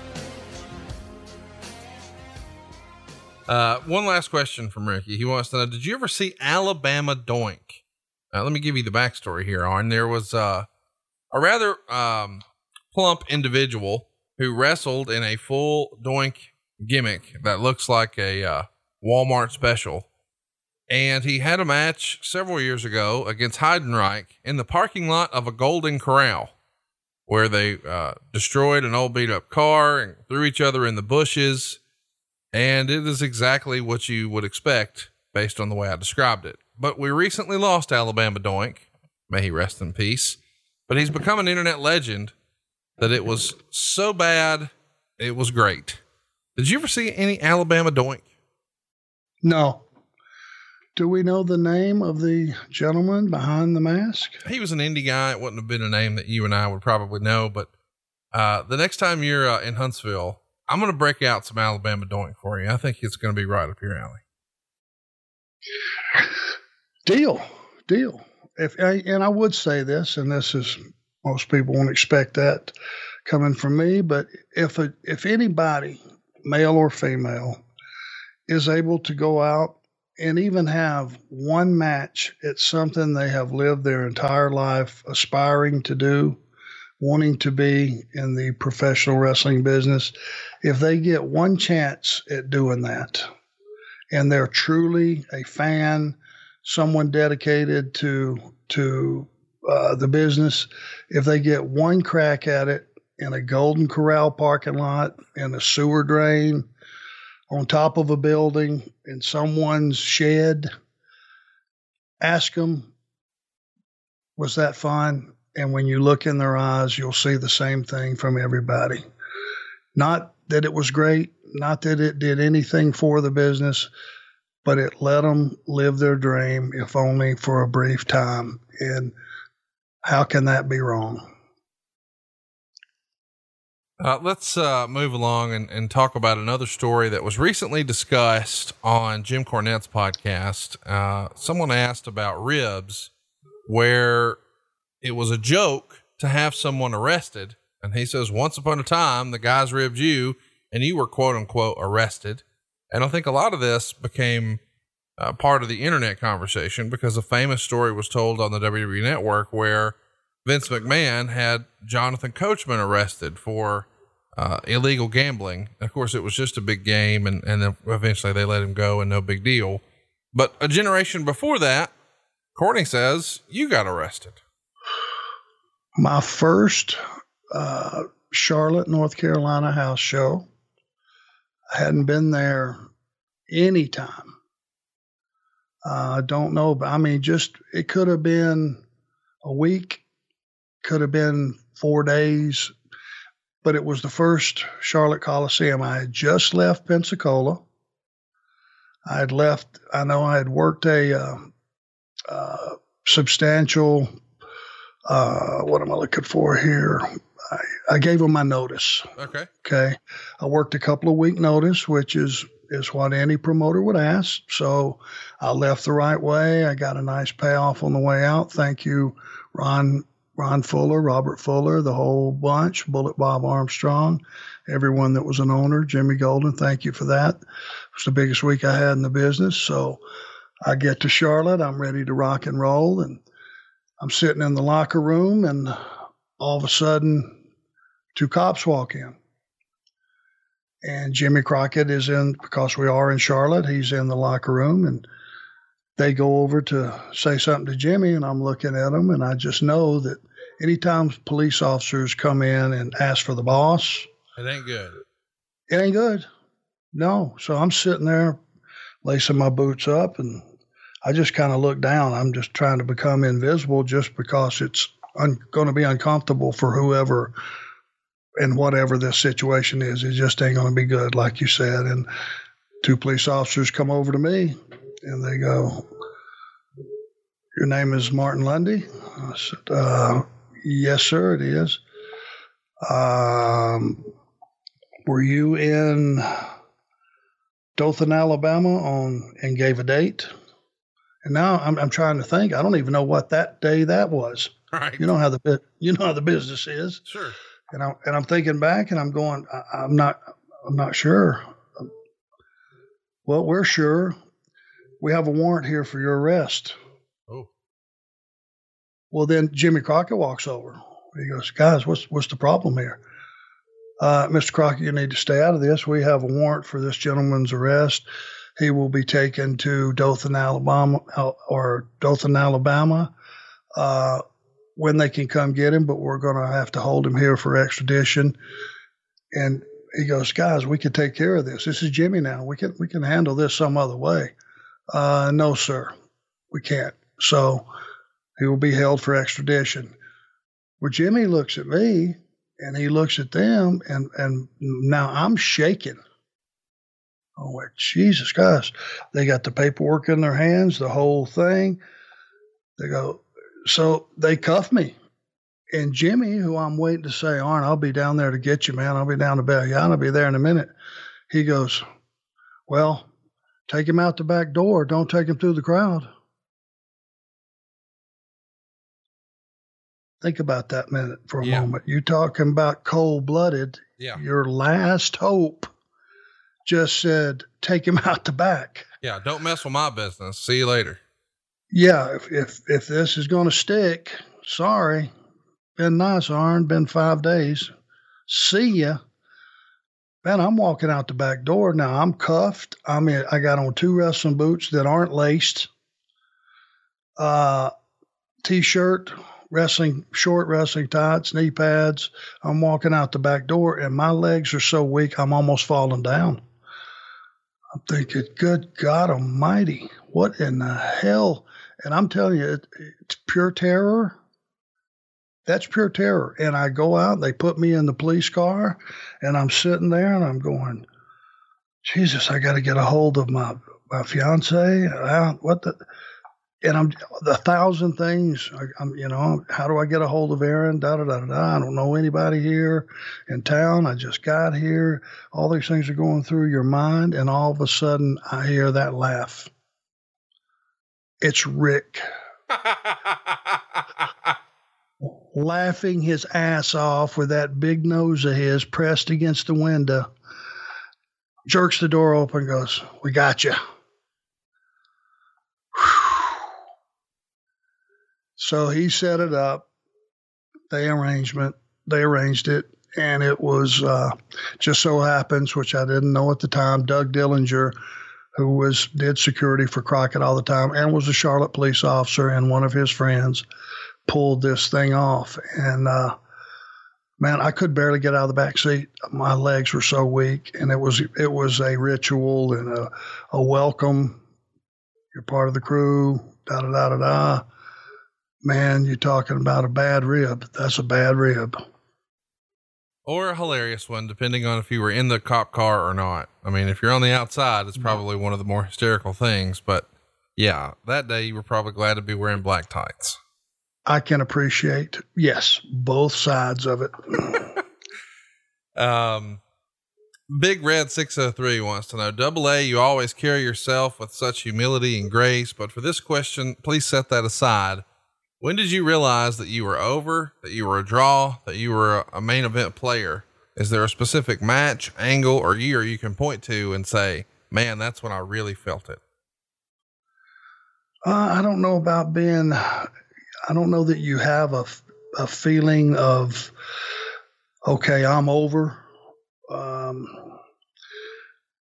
about. Uh, one last question from Ricky. He wants to know, did you ever see Alabama Doink? Uh, let me give you the backstory here, Arn. There was uh, a rather um, plump individual who wrestled in a full Doink gimmick that looks like a uh, Walmart special. And he had a match several years ago against Heidenreich in the parking lot of a Golden Corral, where they uh, destroyed an old beat up car and threw each other in the bushes. And it is exactly what you would expect based on the way I described it. But we recently lost Alabama Doink. May he rest in peace. But he's become an internet legend that it was so bad, it was great. Did you ever see any Alabama Doink? No. Do we know the name of the gentleman behind the mask? He was an indie guy. It wouldn't have been a name that you and I would probably know, but uh, the next time you're uh, in Huntsville, I'm going to break out some Alabama Doink for you. I think it's going to be right up your alley. Deal, deal. If I, and I would say this, and this is, most people won't expect that coming from me, but if a, if anybody, male or female, is able to go out and even have one match at something they have lived their entire life aspiring to do, wanting to be in the professional wrestling business, if they get one chance at doing that, and they're truly a fan, someone dedicated to to uh, the business, if they get one crack at it in a Golden Corral parking lot, in a sewer drain, on top of a building, in someone's shed, ask them, was that fun? And when you look in their eyes, you'll see the same thing from everybody. Not that it was great, not that it did anything for the business, but it let them live their dream, if only for a brief time. And how can that be wrong? Uh, let's uh, move along and, and talk about another story that was recently discussed on Jim Cornette's podcast. Uh, someone asked about ribs, where it was a joke to have someone arrested. And he says, once upon a time, the guys ribbed you and you were quote unquote arrested. And I think a lot of this became uh, part of the internet conversation because a famous story was told on the W W E Network where Vince McMahon had Jonathan Coachman arrested for uh, illegal gambling. Of course, it was just a big game, and, and then eventually they let him go and no big deal. But a generation before that, Courtney says, you got arrested. My first uh, Charlotte, North Carolina house show, I hadn't been there any time. I uh, don't know, but I mean, just, it could have been a week, could have been four days, but it was the first Charlotte Coliseum. I had just left Pensacola. I had left, I know I had worked a uh, uh, substantial, uh, what am I looking for here? I, I gave them my notice. Okay. Okay. I worked a couple of week notice, which is, is what any promoter would ask. So I left the right way. I got a nice payoff on the way out. Thank you, Ron, Ron Fuller, Robert Fuller, the whole bunch, Bullet Bob Armstrong, everyone that was an owner, Jimmy Golden. Thank you for that. It was the biggest week I had in the business. So I get to Charlotte. I'm ready to rock and roll. And I'm sitting in the locker room, and all of a sudden, two cops walk in. And Jimmy Crockett is in, because we are in Charlotte, he's in the locker room, and they go over to say something to Jimmy, and I'm looking at him, and I just know that anytime police officers come in and ask for the boss, it ain't good. It ain't good. No. So I'm sitting there lacing my boots up, and I just kind of look down. I'm just trying to become invisible just because it's un- going to be uncomfortable for whoever and whatever this situation is. It just ain't going to be good, like you said. And two police officers come over to me, and they go, "Your name is Martin Lundy?" I said, uh, "Yes, sir, it is." Um, were you in Dothan, Alabama on, and gave a date? And now I'm, I'm trying to think. I don't even know what that day that was. Right. You know how the you know how the business is. Sure. And I'm and I'm thinking back, and I'm going, I, I'm not I'm not sure. Well, we're sure. We have a warrant here for your arrest. Oh. Well, then Jimmy Crockett walks over. He goes, "Guys, what's what's the problem here? Uh, Mister Crockett, you need to stay out of this. We have a warrant for this gentleman's arrest. He will be taken to Dothan, Alabama, or Dothan, Alabama, uh, when they can come get him, but we're going to have to hold him here for extradition." And he goes, "Guys, we can take care of this. This is Jimmy now. We can we can handle this some other way." Uh, "No, sir, we can't." So he will be held for extradition. Well, Jimmy looks at me, and he looks at them, and, and now I'm shaking. Oh, like, Jesus, guys. They got the paperwork in their hands, the whole thing. They go, so they cuff me. And Jimmy, who I'm waiting to say, "Arn, I'll be down there to get you, man. I'll be down to Bellion. I'll be there in a minute." He goes, "Well, take him out the back door. Don't take him through the crowd." Think about that minute for a Yeah. moment. You talking about cold-blooded. Yeah. Your last hope just said, take him out the back. Yeah. Don't mess with my business. See you later. Yeah. If, if, if this is going to stick, sorry. Been nice, Arn. Been five days. See ya. Man, I'm walking out the back door. Now I'm cuffed. I mean, I got on two wrestling boots that aren't laced. Uh, t-shirt, wrestling, short wrestling tights, knee pads. I'm walking out the back door, and my legs are so weak, I'm almost falling down. I'm thinking, good God Almighty, what in the hell? And I'm telling you, it, it's pure terror. That's pure terror. And I go out, they put me in the police car, and I'm sitting there, and I'm going, Jesus, I got to get a hold of my, my fiance. I, what the? And I'm the thousand things. I, I'm, you know, how do I get a hold of Aaron? Da da da da. I don't know anybody here in town. I just got here. All these things are going through your mind, and all of a sudden, I hear that laugh. It's Rick laughing his ass off with that big nose of his pressed against the window. Jerks the door open, goes, "We got you." So he set it up. They arrangement. They arranged it, and it was uh, just so happens, which I didn't know at the time, Doug Dillinger, who was did security for Crockett all the time and was a Charlotte police officer, and one of his friends pulled this thing off. And uh, man, I could barely get out of the back seat. My legs were so weak, and it was it was a ritual and a, a welcome. You're part of the crew. Da da da da da. Man, you're talking about a bad rib. That's a bad rib. Or a hilarious one, depending on if you were in the cop car or not. I mean, if you're on the outside, it's probably one of the more hysterical things, but yeah, that day you were probably glad to be wearing black tights. I can appreciate, yes, both sides of it. um, Big Red six oh three wants to know, Double A, you always carry yourself with such humility and grace, but for this question, please set that aside. When did you realize that you were over, that you were a draw, that you were a main event player? Is there a specific match, angle, or year you can point to and say, man, that's when I really felt it? Uh, I don't know about being, I don't know that you have a, a feeling of, okay, I'm over. Um,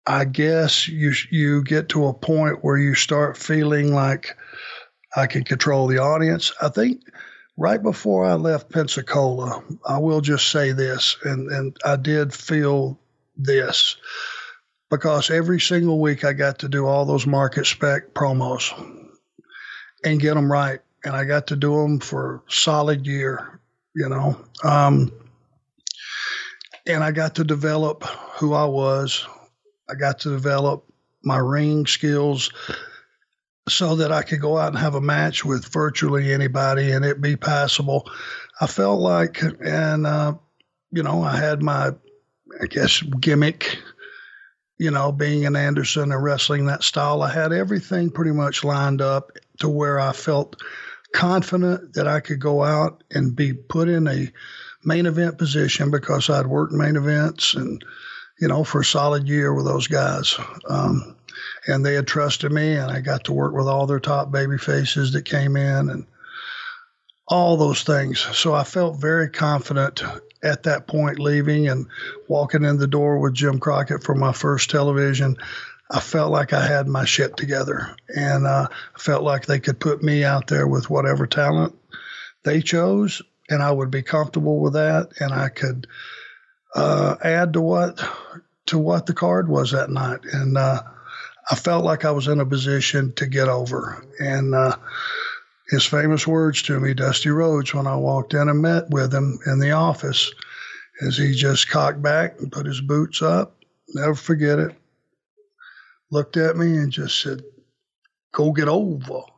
I guess you you get to a point where you start feeling like I can control the audience. I think right before I left Pensacola, I will just say this, and, and I did feel this, because every single week I got to do all those market spec promos and get them right. And I got to do them for a solid year, you know. Um, and I got to develop who I was. I got to develop my ring skills so that I could go out and have a match with virtually anybody and it be passable. I felt like, and, uh, you know, I had my, I guess, gimmick, you know, being an Anderson and wrestling that style. I had everything pretty much lined up to where I felt confident that I could go out and be put in a main event position, because I'd worked main events and, you know, for a solid year with those guys. Um, and they had trusted me, and I got to work with all their top baby faces that came in and all those things. So I felt very confident at that point, leaving and walking in the door with Jim Crockett for my first television. I felt like I had my shit together, and uh, I felt like they could put me out there with whatever talent they chose, and I would be comfortable with that, and I could uh, add to what to what the card was that night. And uh, I felt like I was in a position to get over. And uh, his famous words to me, Dusty Rhodes, when I walked in and met with him in the office, as he just cocked back and put his boots up, never forget it, looked at me and just said, "Go get over." I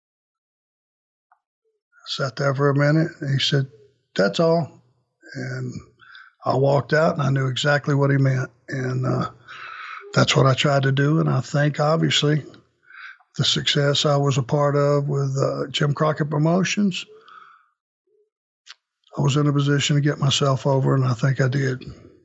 sat there for a minute, and he said, "That's all." And I walked out, and I knew exactly what he meant. And uh, that's what I tried to do. And I think, obviously, the success I was a part of with uh, Jim Crockett Promotions, I was in a position to get myself over, and I think I did.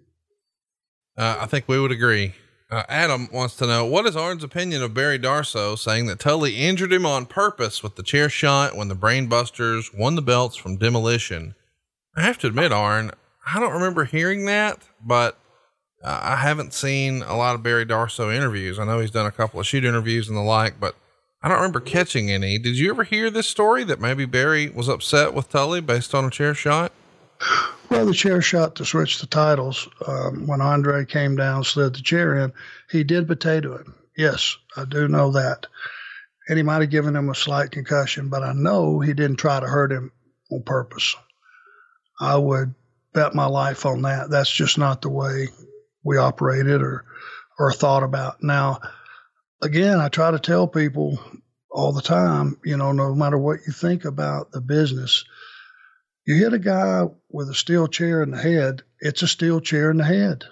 Uh, I think we would agree. Uh, Adam wants to know, what is Arn's opinion of Barry Darsow saying that Tully injured him on purpose with the chair shot when the Brain Busters won the belts from Demolition? I have to admit, Arn, I don't remember hearing that, but uh, I haven't seen a lot of Barry Darsow interviews. I know he's done a couple of shoot interviews and the like, but I don't remember catching any. Did you ever hear this story that maybe Barry was upset with Tully based on a chair shot? Well, the chair shot to switch the titles. Um, when Andre came down, slid the chair in, he did potato him. Yes, I do know that. And he might have given him a slight concussion, but I know he didn't try to hurt him on purpose. I would bet my life on that. That's just not the way we operated or, or thought about. Now, again, I try to tell people all the time, you know, no matter what you think about the business, you hit a guy with a steel chair in the head, it's a steel chair in the head.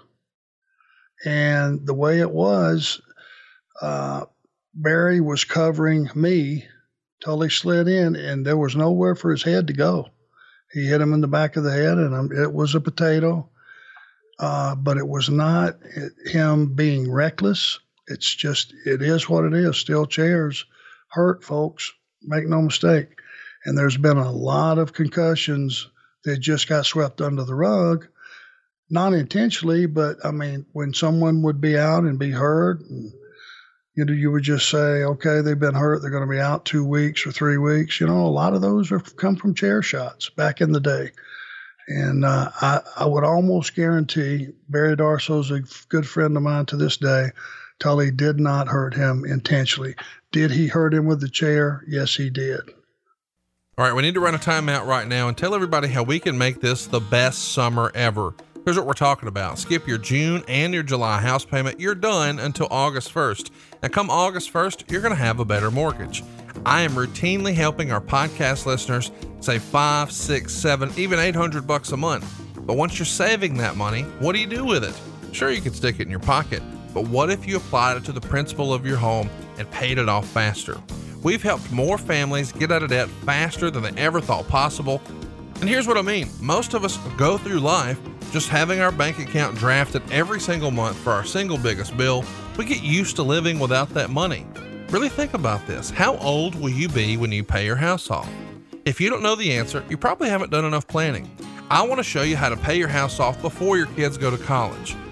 And the way it was, uh, Barry was covering me till he slid in, and there was nowhere for his head to go. He hit him in the back of the head, and um, it was a potato. Uh, but it was not him being reckless. It's just, it is what it is. Steel chairs hurt, folks. Make no mistake. And there's been a lot of concussions that just got swept under the rug, not intentionally, but I mean, when someone would be out and be hurt, and, you know, you would just say, okay, they've been hurt, they're going to be out two weeks or three weeks. You know, a lot of those have come from chair shots back in the day. And uh, I, I would almost guarantee Barry Darsow's a good friend of mine to this day. Tully did not hurt him intentionally. Did he hurt him with the chair? Yes, he did. All right, we need to run a timeout right now and tell everybody how we can make this the best summer ever. Here's what we're talking about. Skip your June and your July house payment. You're done until August first. Now, come August first, you're going to have a better mortgage. I am routinely helping our podcast listeners save five, six, seven, even eight hundred bucks a month. But once you're saving that money, what do you do with it? Sure, you can stick it in your pocket, but what if you applied it to the principal of your home and paid it off faster? We've helped more families get out of debt faster than they ever thought possible. And here's what I mean. Most of us go through life just having our bank account drafted every single month for our single biggest bill. We get used to living without that money. Really think about this. How old will you be when you pay your house off? If you don't know the answer, you probably haven't done enough planning. I want to show you how to pay your house off before your kids go to college.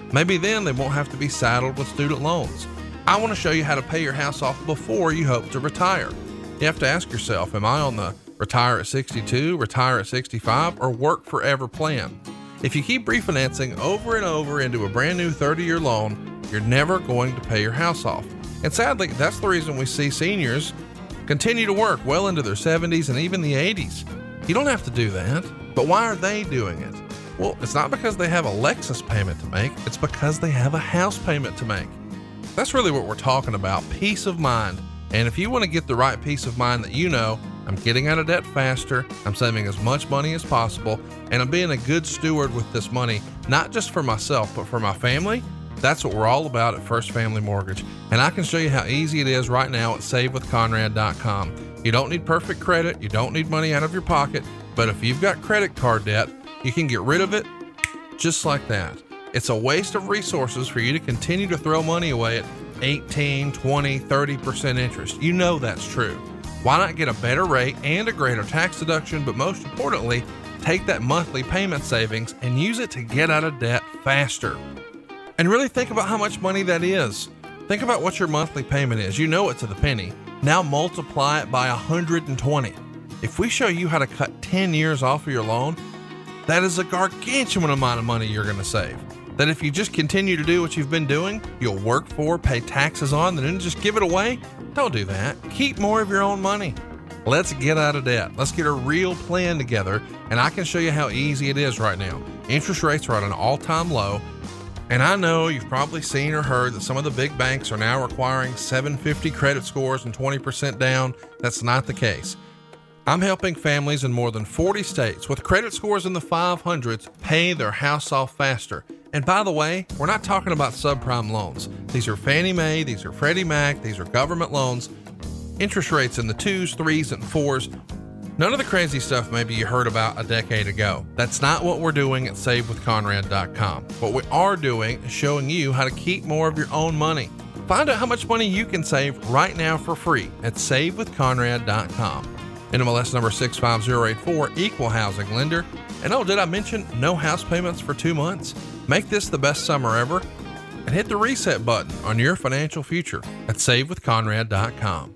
Maybe then they won't have to be saddled with student loans. I want to show you how to pay your house off before you hope to retire. You have to ask yourself, am I on the retire at sixty-two, retire at sixty-five, or work forever plan? If you keep refinancing over and over into a brand new thirty-year loan, you're never going to pay your house off. And sadly, that's the reason we see seniors continue to work well into their seventies and even the eighties. You don't have to do that, but why are they doing it? Well, it's not because they have a Lexus payment to make, it's because they have a house payment to make. That's really what we're talking about, peace of mind. And if you want to get the right peace of mind that you know, I'm getting out of debt faster, I'm saving as much money as possible, and I'm being a good steward with this money, not just for myself, but for my family. That's what we're all about at First Family Mortgage. And I can show you how easy it is right now at save with conrad dot com. You don't need perfect credit, you don't need money out of your pocket, but if you've got credit card debt, you can get rid of it just like that. It's a waste of resources for you to continue to throw money away at eighteen, twenty, thirty percent interest. You know that's true. Why not get a better rate and a greater tax deduction, but most importantly, take that monthly payment savings and use it to get out of debt faster? And really think about how much money that is. Think about what your monthly payment is. You know it to the penny. Now multiply it by one hundred twenty. If we show you how to cut ten years off of your loan, that is a gargantuan amount of money you're going to save. That if you just continue to do what you've been doing, you'll work for, pay taxes on, and then just give it away. Don't do that. Keep more of your own money. Let's get out of debt. Let's get a real plan together, and I can show you how easy it is right now. Interest rates are at an all-time low, and I know you've probably seen or heard that some of the big banks are now requiring seven fifty credit scores and twenty percent down. That's not the case. I'm helping families in more than forty states with credit scores in the five hundreds pay their house off faster. And by the way, we're not talking about subprime loans. These are Fannie Mae, these are Freddie Mac, these are government loans. Interest rates in the twos, threes, and fours. None of the crazy stuff maybe you heard about a decade ago. That's not what we're doing at save with conrad dot com. What we are doing is showing you how to keep more of your own money. Find out how much money you can save right now for free at save with conrad dot com. N M L S number six five zero eight four, equal housing lender. And oh, did I mention no house payments for two months? Make this the best summer ever and hit the reset button on your financial future at save with conrad dot com.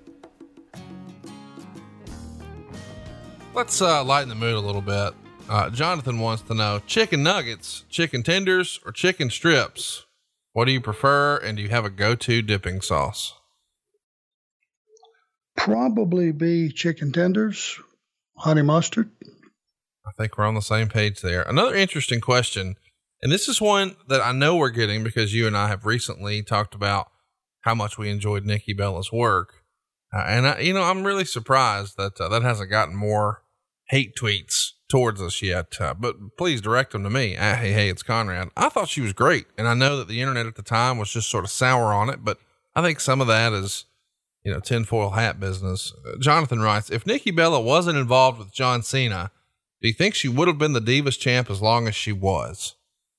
Let's uh, lighten the mood a little bit. Uh, Jonathan wants to know, chicken nuggets, chicken tenders, or chicken strips? What do you prefer, and do you have a go-to dipping sauce? Probably be chicken tenders, honey mustard. I think we're on the same page there. Another interesting question, and this is one that I know we're getting because you and I have recently talked about how much we enjoyed Nikki Bella's work. Uh, and I, you know, I'm really surprised that uh, that hasn't gotten more hate tweets towards us yet. Uh, but please direct them to me. Ah, hey, hey, it's Conrad. I thought she was great. And I know that the internet at the time was just sort of sour on it, but I think some of that is, you know, tinfoil hat business. Uh, Jonathan writes, if Nikki Bella wasn't involved with John Cena, do you think she would have been the Divas champ as long as she was?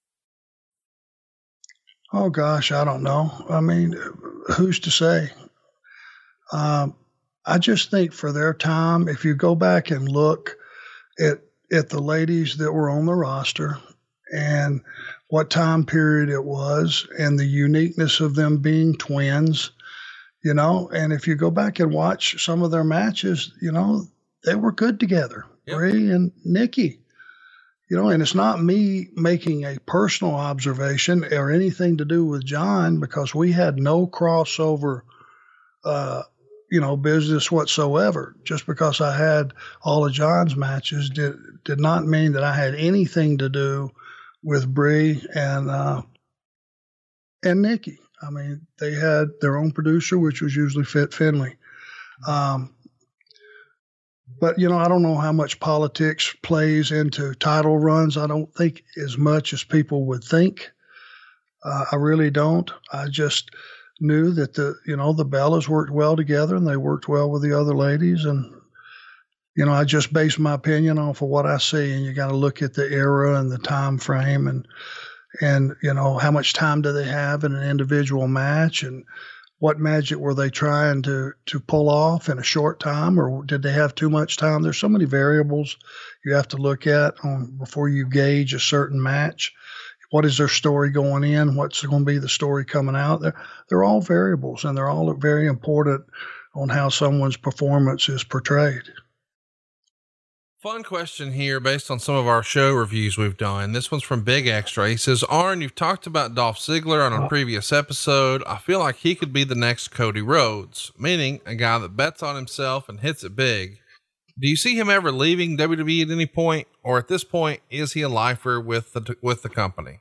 Oh gosh, I don't know. I mean, who's to say? Um, I just think for their time, if you go back and look at at the ladies that were on the roster and what time period it was and the uniqueness of them being twins, you know, and if you go back and watch some of their matches, you know, they were good together, yep. Brie and Nikki, you know, and it's not me making a personal observation or anything to do with John because we had no crossover, uh, you know, business whatsoever. Just because I had all of John's matches did did not mean that I had anything to do with Brie and uh, and Nikki. I mean, they had their own producer, which was usually Fit Finley. Um, but you know, I don't know how much politics plays into title runs. I don't think as much as people would think. Uh, I really don't. I just knew that the, you know, the Bellas worked well together and they worked well with the other ladies. And, you know, I just base my opinion off of what I see, and you got to look at the era and the time frame and, and, you know, how much time do they have in an individual match and what magic were they trying to, to pull off in a short time, or did they have too much time? There's so many variables you have to look at on before you gauge a certain match. what is their story going in? What's going to be the story coming out? They're, they're all variables, and they're all very important on how someone's performance is portrayed. Fun question here based on some of our show reviews we've done. This one's from Big Extra. He says, Arn, you've talked about Dolph Ziggler on a previous episode. I feel like he could be the next Cody Rhodes, meaning a guy that bets on himself and hits it big. Do you see him ever leaving W W E at any point, or at this point, is he a lifer with the, with the company?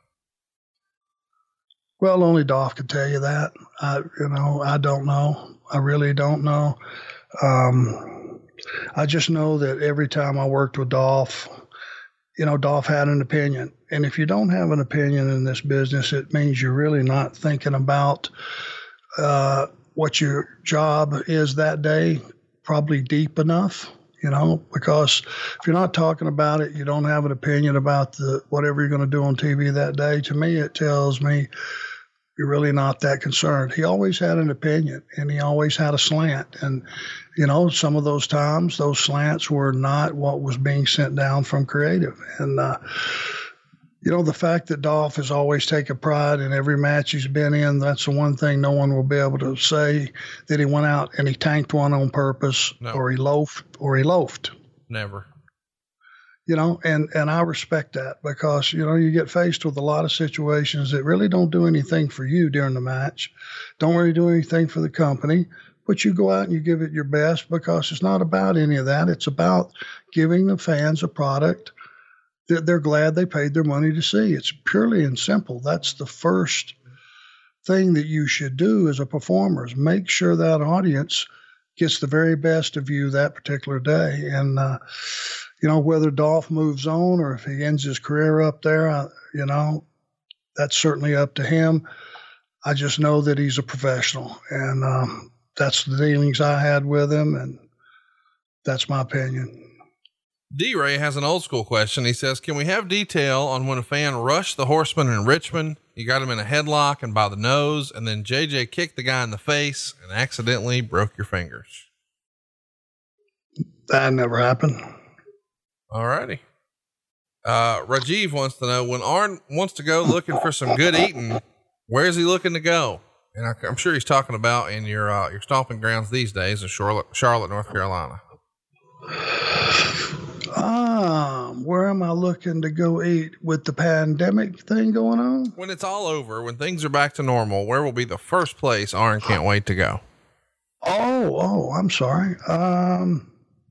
Well, only Dolph can tell you that. I, you know, I don't know. I really don't know. Um, I just know that every time I worked with Dolph, you know, Dolph had an opinion. And if you don't have an opinion in this business, it means you're really not thinking about uh, what your job is that day, probably deep enough, you know, because if you're not talking about it, you don't have an opinion about the whatever you're going to do on T V that day. To me, it tells me you're really not that concerned. He always had an opinion, and he always had a slant. And, you know, some of those times, those slants were not what was being sent down from creative. And, uh, you know, the fact that Dolph has always taken pride in every match he's been in, that's the one thing no one will be able to say that he went out and he tanked one on purpose, no. or he loafed, or he loafed. Never. You know, and, and I respect that because, you know, you get faced with a lot of situations that really don't do anything for you during the match, don't really do anything for the company, but you go out and you give it your best because it's not about any of that. It's about giving the fans a product that they're glad they paid their money to see. It's purely and simple. That's the first thing that you should do as a performer is make sure that audience gets the very best of you that particular day. And, uh, you know, whether Dolph moves on or if he ends his career up there, uh, you know, that's certainly up to him. I just know that he's a professional, and um, that's the dealings I had with him, and that's my opinion. D-Ray has an old school question. He says, can we have detail on when a fan rushed the Horseman in Richmond? You got him in a headlock and by the nose, and then J J kicked the guy in the face and accidentally broke your fingers. That never happened. All righty. Uh, Rajiv wants to know, when Arn wants to go looking for some good eating, where's he looking to go? And I, I'm sure he's talking about in your, uh, your stomping grounds these days in Charlotte, Charlotte, North Carolina. Um, where am I looking to go eat with the pandemic thing going on? When it's all over, when things are back to normal, where will be the first place Arn can't wait to go? Oh, oh, I'm sorry. Um,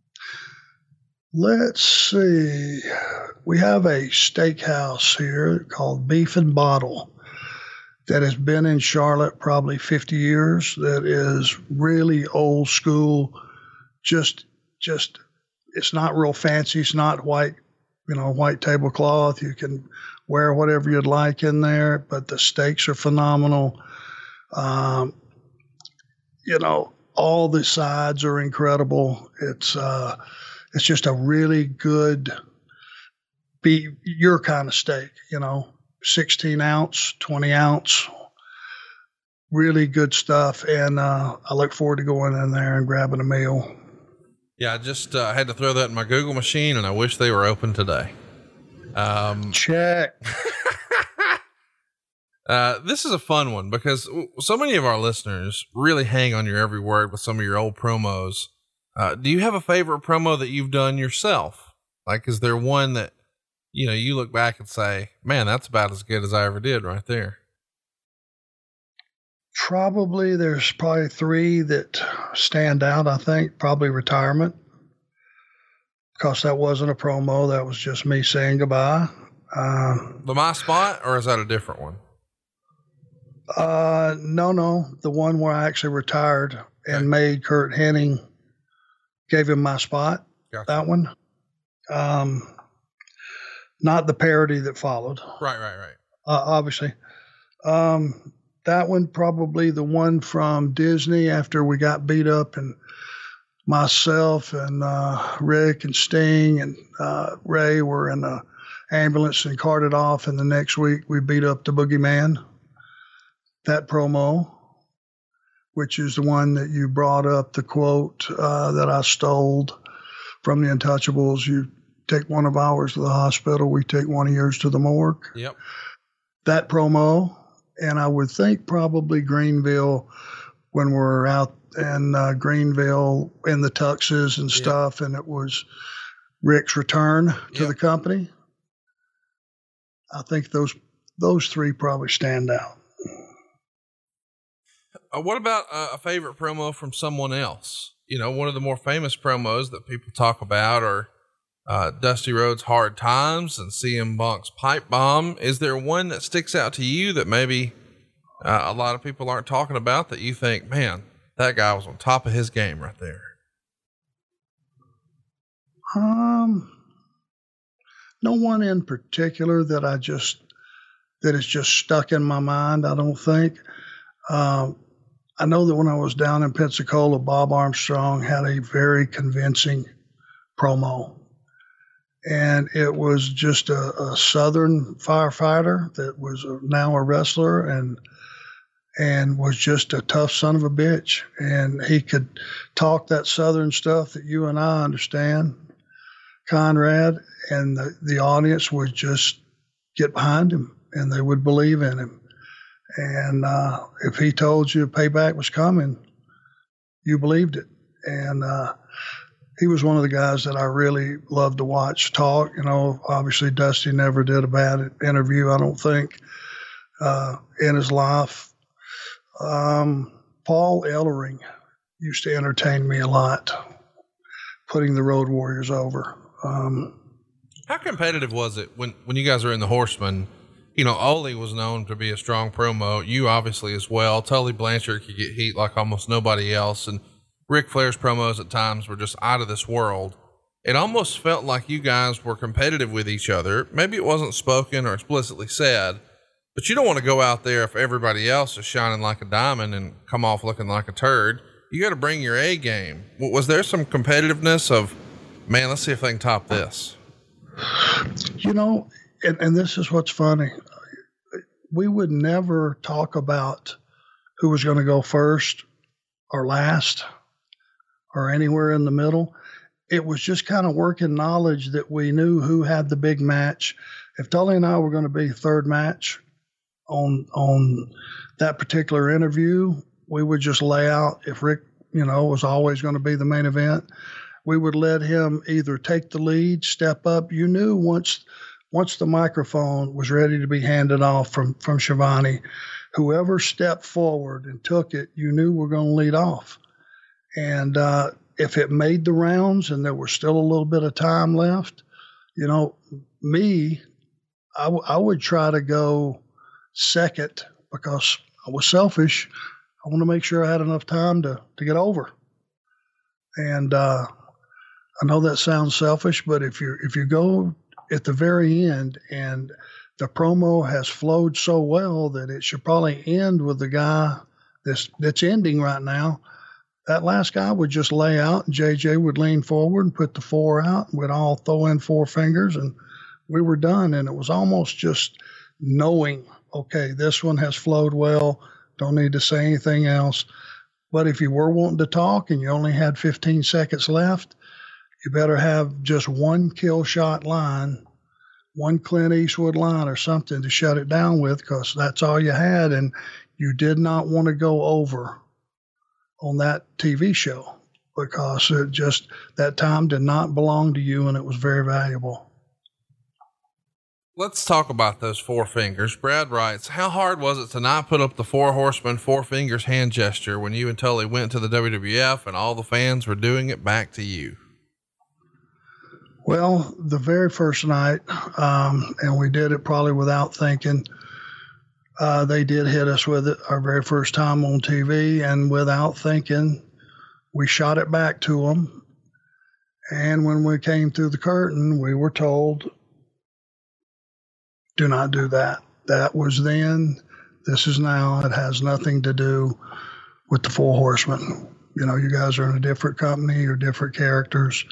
Let's see. We have a steakhouse here called Beef and Bottle that has been in Charlotte probably fifty years. That is really old school. Just, just, it's not real fancy. It's not white, you know, white tablecloth. You can wear whatever you'd like in there, but the steaks are phenomenal. Um, you know, all the sides are incredible. It's, uh, It's just a really good, be your kind of steak, you know, sixteen ounce, twenty ounce, really good stuff. And uh, I look forward to going in there and grabbing a meal. Yeah, I just uh, had to throw that in my Google machine, and I wish they were open today. Um, Check. uh, this is a fun one because so many of our listeners really hang on your every word with some of your old promos. Uh, do you have a favorite promo that you've done yourself? Like, is there one that, you know, you look back and say, man, that's about as good as I ever did right there? Probably there's probably three that stand out. I think probably retirement, because that wasn't a promo. That was just me saying goodbye. Um, the My Spot, or is that a different one? Uh, no, no. The one where I actually retired and okay. made Curt Hennig, gave him my spot. Gotcha. That one. Um, not the parody that followed. Right, right, right. Uh, obviously. Um, that one, probably the one from Disney after we got beat up, and myself and uh, Rick and Sting and uh, Ray were in the ambulance and carted off, and the next week we beat up the Boogeyman. That promo, which is the one that you brought up, the quote uh, that I stole from the Untouchables. You take one of ours to the hospital, we take one of yours to the morgue. Yep. that promo. And I would think probably Greenville, when we're out in uh, Greenville in the tuxes and stuff, yep. and it was Rick's return to yep. the company. I think those those three probably stand out. Uh, what about uh, a favorite promo from someone else? You know, one of the more famous promos that people talk about are uh, Dusty Rhodes' Hard Times and C M Punk's Pipe Bomb. Is there one that sticks out to you that maybe uh, a lot of people aren't talking about that you think, man, that guy was on top of his game right there? Um, no one in particular that I just, that is just stuck in my mind. I don't think, um, I know that when I was down in Pensacola, Bob Armstrong had a very convincing promo, and it was just a, a Southern firefighter that was a, now a wrestler and and was just a tough son of a bitch. And he could talk that Southern stuff that you and I understand, Conrad, and the, the audience would just get behind him and they would believe in him. And uh, if he told you payback was coming, you believed it. And uh, he was one of the guys that I really loved to watch talk. You know, obviously Dusty never did a bad interview, I don't think, uh, in his life. Um, Paul Ellering used to entertain me a lot, putting the Road Warriors over. Um, How competitive was it when, when you guys were in the Horsemen? You know, Ole was known to be a strong promo. You obviously as well. Tully Blanchard could get heat like almost nobody else. And Ric Flair's promos at times were just out of this world. It almost felt like you guys were competitive with each other. Maybe it wasn't spoken or explicitly said, but you don't want to go out there if everybody else is shining like a diamond and come off looking like a turd. You got to bring your A game. Was there some competitiveness of, man, let's see if they can top this? You know, and, and this is what's funny. We would never talk about who was going to go first or last or anywhere in the middle. It was just kind of working knowledge that we knew who had the big match. If Tully and I were going to be third match on on that particular interview, we would just lay out, if Rick, you know, was always going to be the main event, we would let him either take the lead, step up. You knew once once the microphone was ready to be handed off from, from Schiavone, whoever stepped forward and took it, you knew we're going to lead off. And uh, if it made the rounds and there was still a little bit of time left, you know, me, I, w- I would try to go second because I was selfish. I want to make sure I had enough time to, to get over. And uh, I know that sounds selfish, but if you if you go at the very end and the promo has flowed so well that it should probably end with the guy that's that's ending right now, that last guy would just lay out and J J would lean forward and put the four out, and we'd all throw in four fingers and we were done. And it was almost just knowing, okay, this one has flowed well, don't need to say anything else. But if you were wanting to talk and you only had fifteen seconds left, you better have just one kill shot line, one Clint Eastwood line or something to shut it down with, because that's all you had. And you did not want to go over on that T V show because it just, that time did not belong to you and it was very valuable. Let's talk about those four fingers. Brad writes, how hard was it to not put up the four horsemen, four fingers hand gesture when you and Tully went to the W W F and all the fans were doing it back to you? Well, the very first night, um, and we did it probably without thinking, uh, they did hit us with it our very first time on T V, and without thinking, we shot it back to them. And when we came through the curtain, we were told, do not do that. That was then. This is now. It has nothing to do with the Four Horsemen. You know, you guys are in a different company, you're different characters.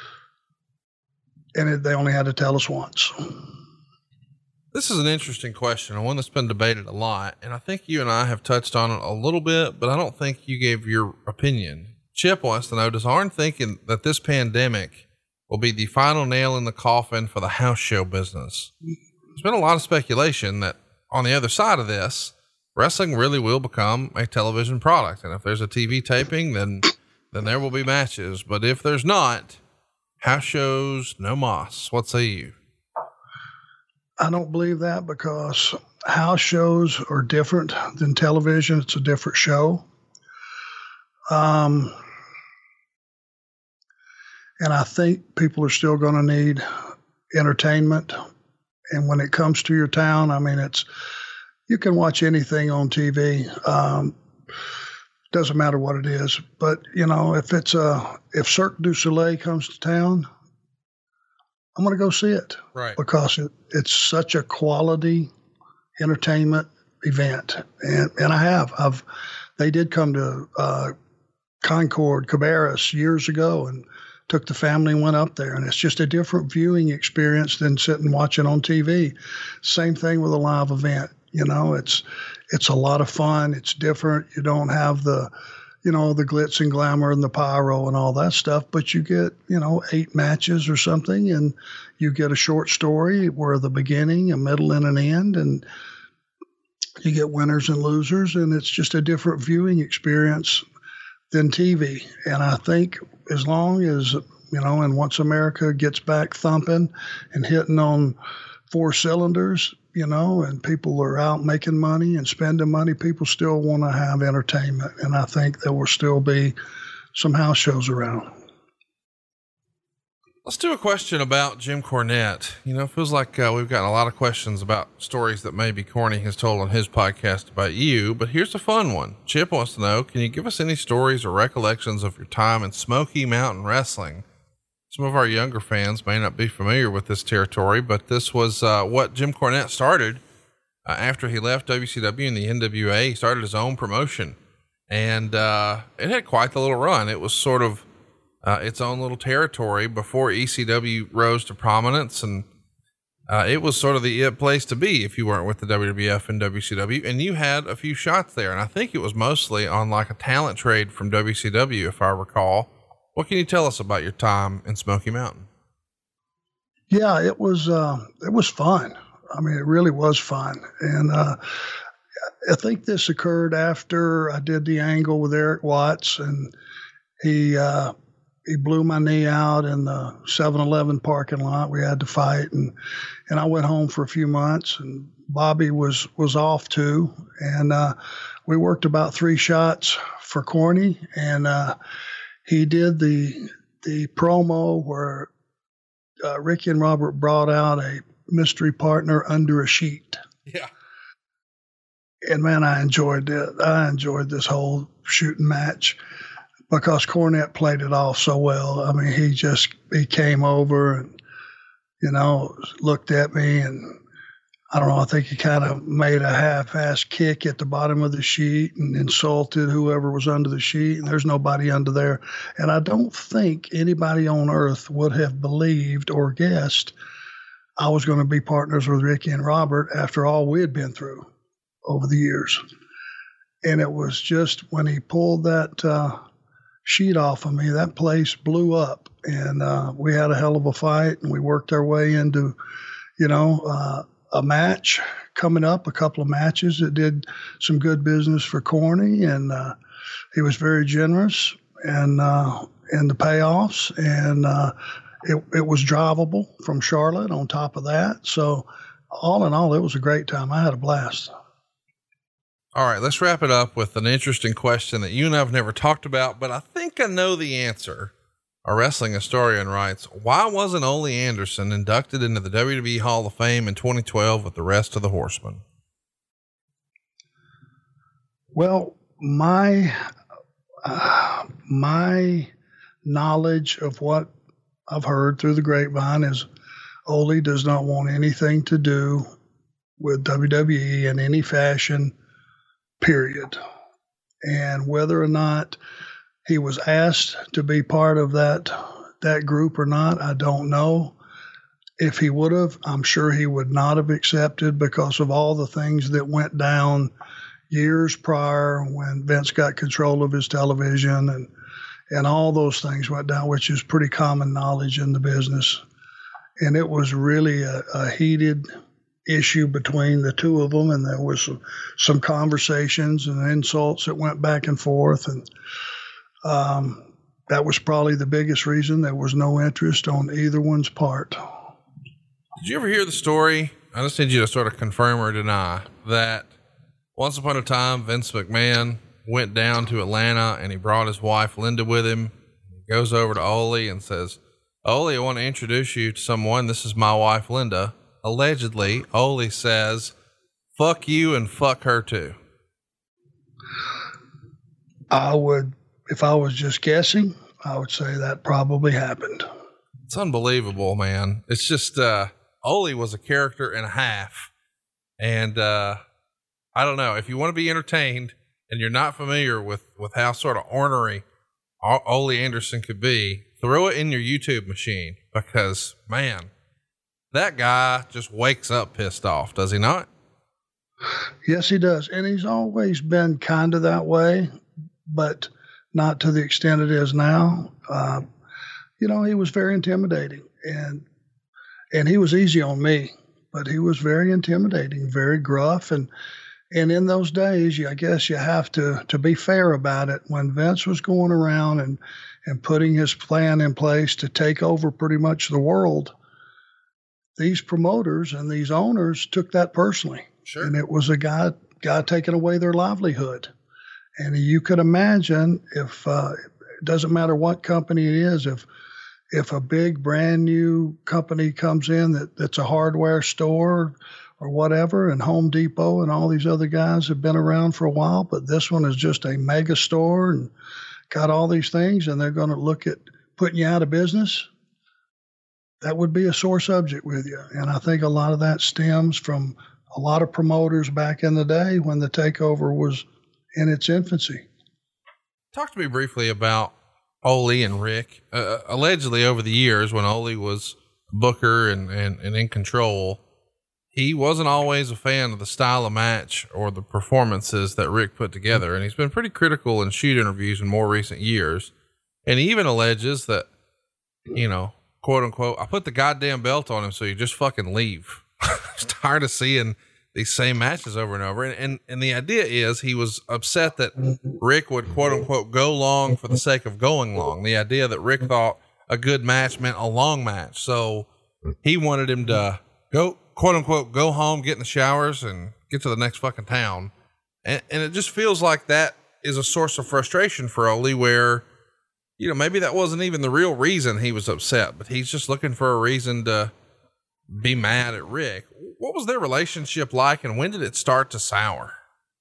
And it, they only had to tell us once. This is an interesting question, and one that's been debated a lot. And I think you and I have touched on it a little bit, but I don't think you gave your opinion. Chip wants to know, does Arn thinking that this pandemic will be the final nail in the coffin for the house show business? There's been a lot of speculation that on the other side of this, wrestling really will become a television product. And if there's a T V taping, then, then there will be matches. But if there's not, house shows, no moss. What say you? I don't believe that, because house shows are different than television. It's a different show. Um, and I think people are still going to need entertainment. And when it comes to your town, I mean, it's, you can watch anything on T V. Um, doesn't matter what it is, but you know, if it's a, if Cirque du Soleil comes to town, I'm going to go see it. Right. Because it, it's such a quality entertainment event. And, and I have, I've, they did come to, uh, Concord Cabarrus years ago and took the family and went up there. And it's just a different viewing experience than sitting watching on T V. Same thing with a live event. You know, it's, it's a lot of fun. It's different. You don't have the, you know, the glitz and glamour and the pyro and all that stuff, but you get, you know, eight matches or something, and you get a short story where the beginning, a middle, and an end, and you get winners and losers, and it's just a different viewing experience than T V. And I think as long as, you know, and once America gets back thumping and hitting on four cylinders, you know, and people are out making money and spending money, people still want to have entertainment. And I think there will still be some house shows around. Let's do a question about Jim Cornette. You know, it feels like uh, we've gotten a lot of questions about stories that maybe Corny has told on his podcast about you, but here's a fun one. Chip wants to know, can you give us any stories or recollections of your time in Smoky Mountain Wrestling? Some of our younger fans may not be familiar with this territory, but this was uh, what Jim Cornette started uh, after he left W C W and the N W A. He started his own promotion, and uh, it had quite the little run. It was sort of uh, its own little territory before E C W rose to prominence, and uh, it was sort of the it place to be if you weren't with the W W F and W C W, and you had a few shots there. And I think it was mostly on like a talent trade from W C W, if I recall. What can you tell us about your time in Smoky Mountain? Yeah, it was, uh, it was fun. I mean, it really was fun. And, uh, I think this occurred after I did the angle with Eric Watts, and he, uh, he blew my knee out in the seven eleven parking lot. We had to fight, and, and I went home for a few months, and Bobby was, was off too. And, uh, we worked about three shots for Corny, and, uh, he did the the promo where uh, Ricky and Robert brought out a mystery partner under a sheet. Yeah. And man, I enjoyed it. I enjoyed this whole shooting match because Cornette played it off so well. I mean, he just, he came over and, you know, looked at me, and I don't know, I think he kind of made a half-ass kick at the bottom of the sheet and insulted whoever was under the sheet, and there's nobody under there. And I don't think anybody on earth would have believed or guessed I was going to be partners with Ricky and Robert after all we had been through over the years. And it was just when he pulled that uh, sheet off of me, that place blew up, and uh, we had a hell of a fight, and we worked our way into, you know, uh, a match coming up, a couple of matches that did some good business for Corny, and uh, he was very generous and uh, in the payoffs, and uh, it, it was drivable from Charlotte on top of that. So all in all, it was a great time. I had a blast. All right, let's wrap it up with an interesting question that you and I have never talked about, but I think I know the answer. A wrestling historian writes, why wasn't Ole Anderson inducted into the W W E Hall of Fame in twenty twelve with the rest of the Horsemen? Well, my, uh, my knowledge of what I've heard through the grapevine is Ole does not want anything to do with W W E in any fashion, period. And whether or not he was asked to be part of that that group or not, I don't know. If he would have, I'm sure he would not have accepted because of all the things that went down years prior when Vince got control of his television, and and all those things went down, which is pretty common knowledge in the business. And it was really a, a heated issue between the two of them, and there was some, some conversations and insults that went back and forth, and um, that was probably the biggest reason. There was no interest on either one's part. Did you ever hear the story? I just need you to sort of confirm or deny that once upon a time Vince McMahon went down to Atlanta and he brought his wife Linda with him. He goes over to Ole and says, Ole, I want to introduce you to someone. This is my wife, Linda. Allegedly, Ole says, fuck you and fuck her too. I would, if I was just guessing, I would say that probably happened. It's unbelievable, man. It's just, uh, Ole was a character and a half. And, uh, I don't know, if you want to be entertained and you're not familiar with, with how sort of ornery Ole Anderson could be, throw it in your YouTube machine, because man, that guy just wakes up pissed off, does he not? Yes, he does. And he's always been kind of that way, but not to the extent it is now. Uh, you know, he was very intimidating, and, and he was easy on me, but he was very intimidating, very gruff. And, and in those days, I guess you have to, to be fair about it. When Vince was going around and, and putting his plan in place to take over pretty much the world, these promoters and these owners took that personally. Sure. And it was a guy, guy taking away their livelihood. And you could imagine if, uh, it doesn't matter what company it is, if, if a big brand new company comes in that, that's a hardware store or whatever, and Home Depot and all these other guys have been around for a while, but this one is just a mega store and got all these things, and they're going to look at putting you out of business, that would be a sore subject with you. And I think a lot of that stems from a lot of promoters back in the day when the takeover was in its infancy. Talk to me briefly about Ole and Rick. Uh, allegedly over the years, when Ole was booker and, and, and in control, he wasn't always a fan of the style of match or the performances that Rick put together. And he's been pretty critical in shoot interviews in more recent years. And he even alleges that, you know, quote unquote, I put the goddamn belt on him so you just fucking leave. I'm tired of seeing these same matches over and over. And, and, and the idea is he was upset that Rick would quote unquote go long for the sake of going long. The idea that Rick thought a good match meant a long match. So he wanted him to go, quote unquote, go home, get in the showers and get to the next fucking town. And, and it just feels like that is a source of frustration for Ole, where, you know, maybe that wasn't even the real reason he was upset, but he's just looking for a reason to be mad at Rick. What was their relationship like, and when did it start to sour?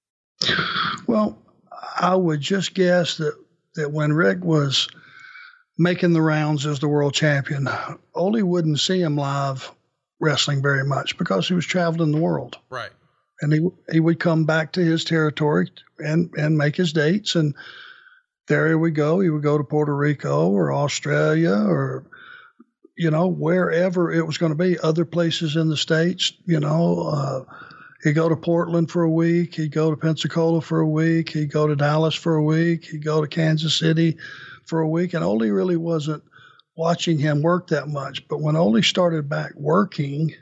Well, I would just guess that, that when Rick was making the rounds as the world champion, Ole wouldn't see him live wrestling very much because he was traveling the world. Right. And he, he would come back to his territory and, and make his dates. And there he would go. He would go to Puerto Rico or Australia or, you know, wherever it was going to be, other places in the States, you know, uh, he'd go to Portland for a week. He'd go to Pensacola for a week. He'd go to Dallas for a week. He'd go to Kansas City for a week. And Ole really wasn't watching him work that much. But when Ole started back working,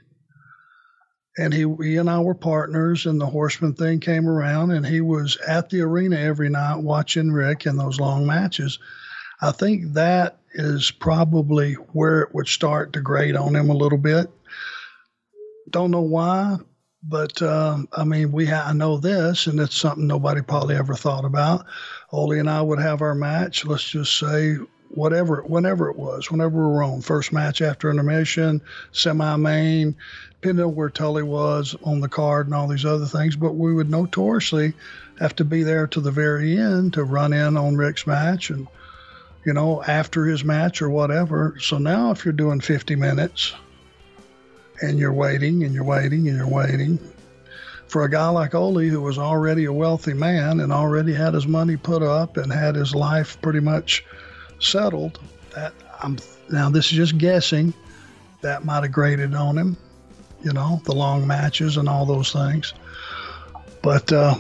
and he, he and I were partners, and the Horseman thing came around, and he was at the arena every night watching Rick in those long matches, I think that is probably where it would start to grate on him a little bit. Don't know why, but um, I mean, we ha- I know this, and it's something nobody probably ever thought about. Ole and I would have our match, let's just say, whatever, whenever it was, whenever we were on, first match after intermission, semi-main, depending on where Tully was on the card and all these other things. But we would notoriously have to be there to the very end to run in on Rick's match and, you know, after his match or whatever. So now if you're doing fifty minutes and you're waiting and you're waiting and you're waiting for a guy like Ole, who was already a wealthy man and already had his money put up and had his life pretty much settled, that I'm now this is just guessing, that might have grated on him, you know, the long matches and all those things. But uh,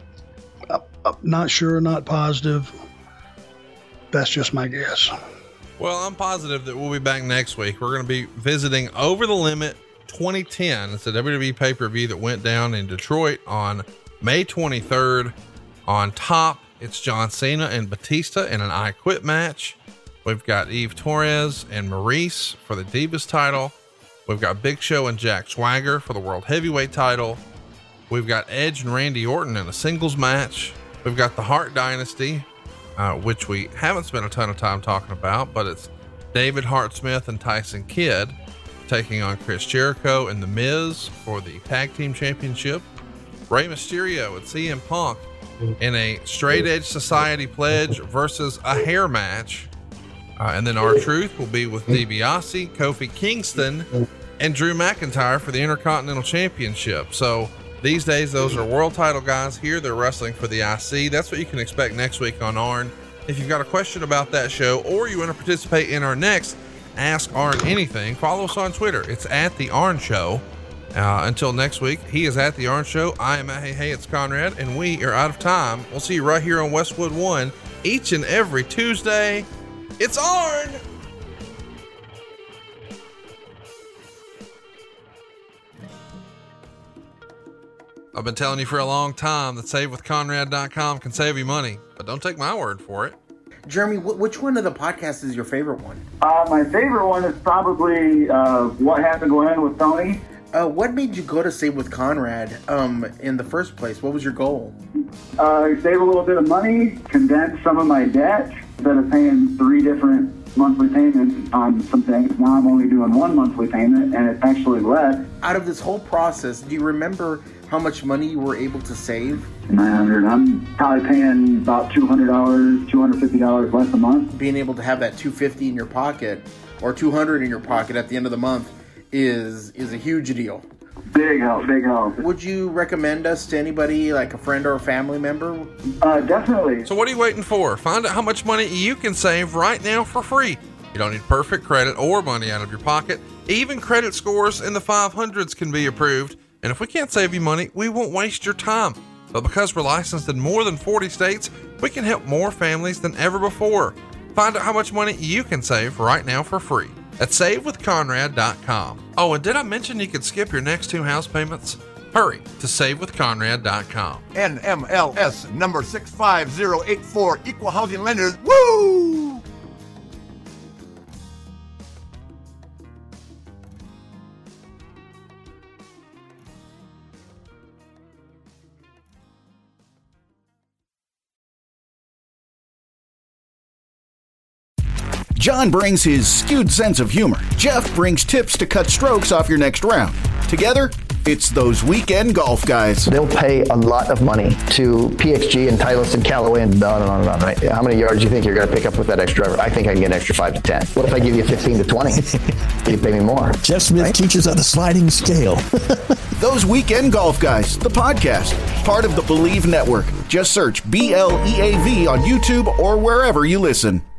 I'm not sure, not positive. That's just my guess. Well, I'm positive that we'll be back next week. We're going to be visiting Over the Limit twenty ten. It's a W W E pay-per-view that went down in Detroit on May twenty-third. On top, it's John Cena and Batista in an I Quit match. We've got Eve Torres and Maurice for the Divas title. We've got Big Show and Jack Swagger for the World Heavyweight title. We've got Edge and Randy Orton in a singles match. We've got the Hart Dynasty, uh, which we haven't spent a ton of time talking about, but it's David Hart Smith and Tyson Kidd taking on Chris Jericho and The Miz for the Tag Team Championship. Rey Mysterio and C M Punk in a Straight Edge Society pledge versus a hair match. Uh, and then R-Truth will be with DiBiase, Kofi Kingston, and Drew McIntyre for the Intercontinental Championship. So these days, those are world title guys. Here, they're wrestling for the I C. That's what you can expect next week on Arn. If you've got a question about that show, or you want to participate in our next Ask Arn Anything, follow us on Twitter. It's at The Arn Show. Uh, until next week, he is at The Arn Show. I am at Hey Hey, it's Conrad, and we are out of time. We'll see you right here on Westwood One each and every Tuesday. It's Arn! I've been telling you for a long time that save with conrad dot com can save you money, but don't take my word for it. Jeremy, wh- which one of the podcasts is your favorite one? Uh, my favorite one is probably uh, What Happened Going with Tony. Uh, what made you go to Save with Conrad um, in the first place? What was your goal? Uh, save a little bit of money, condense some of my debt. Instead of paying three different monthly payments on some things, now I'm only doing one monthly payment, and it's actually less. Out of this whole process, do you remember how much money you were able to save? nine hundred dollars. I'm probably paying about two hundred dollars, two hundred fifty dollars less a month. Being able to have that two hundred fifty dollars in your pocket, or two hundred dollars in your pocket at the end of the month, is is a huge deal. Big help, big help. Would you recommend us to anybody, like a friend or a family member? Uh, definitely. So what are you waiting for? Find out how much money you can save right now for free. You don't need perfect credit or money out of your pocket. Even credit scores in the five hundreds can be approved. And if we can't save you money, we won't waste your time. But because we're licensed in more than forty states, we can help more families than ever before. Find out how much money you can save right now for free at save with conrad dot com. Oh, and did I mention you could skip your next two house payments? Hurry to save with conrad dot com. N M L S number six five zero eight four, Equal Housing Lenders. Woo! John brings his skewed sense of humor. Jeff brings tips to cut strokes off your next round. Together, it's those weekend golf guys. They'll pay a lot of money to P X G and Titleist and Callaway and on and on and on, right? How many yards do you think you're going to pick up with that extra driver? I think I can get an extra five to ten. What if I give you fifteen to twenty? You pay me more. Jeff Smith right? teaches on a sliding scale. Those Weekend Golf Guys, the podcast, part of the Believe Network. Just search B L E A V on YouTube or wherever you listen.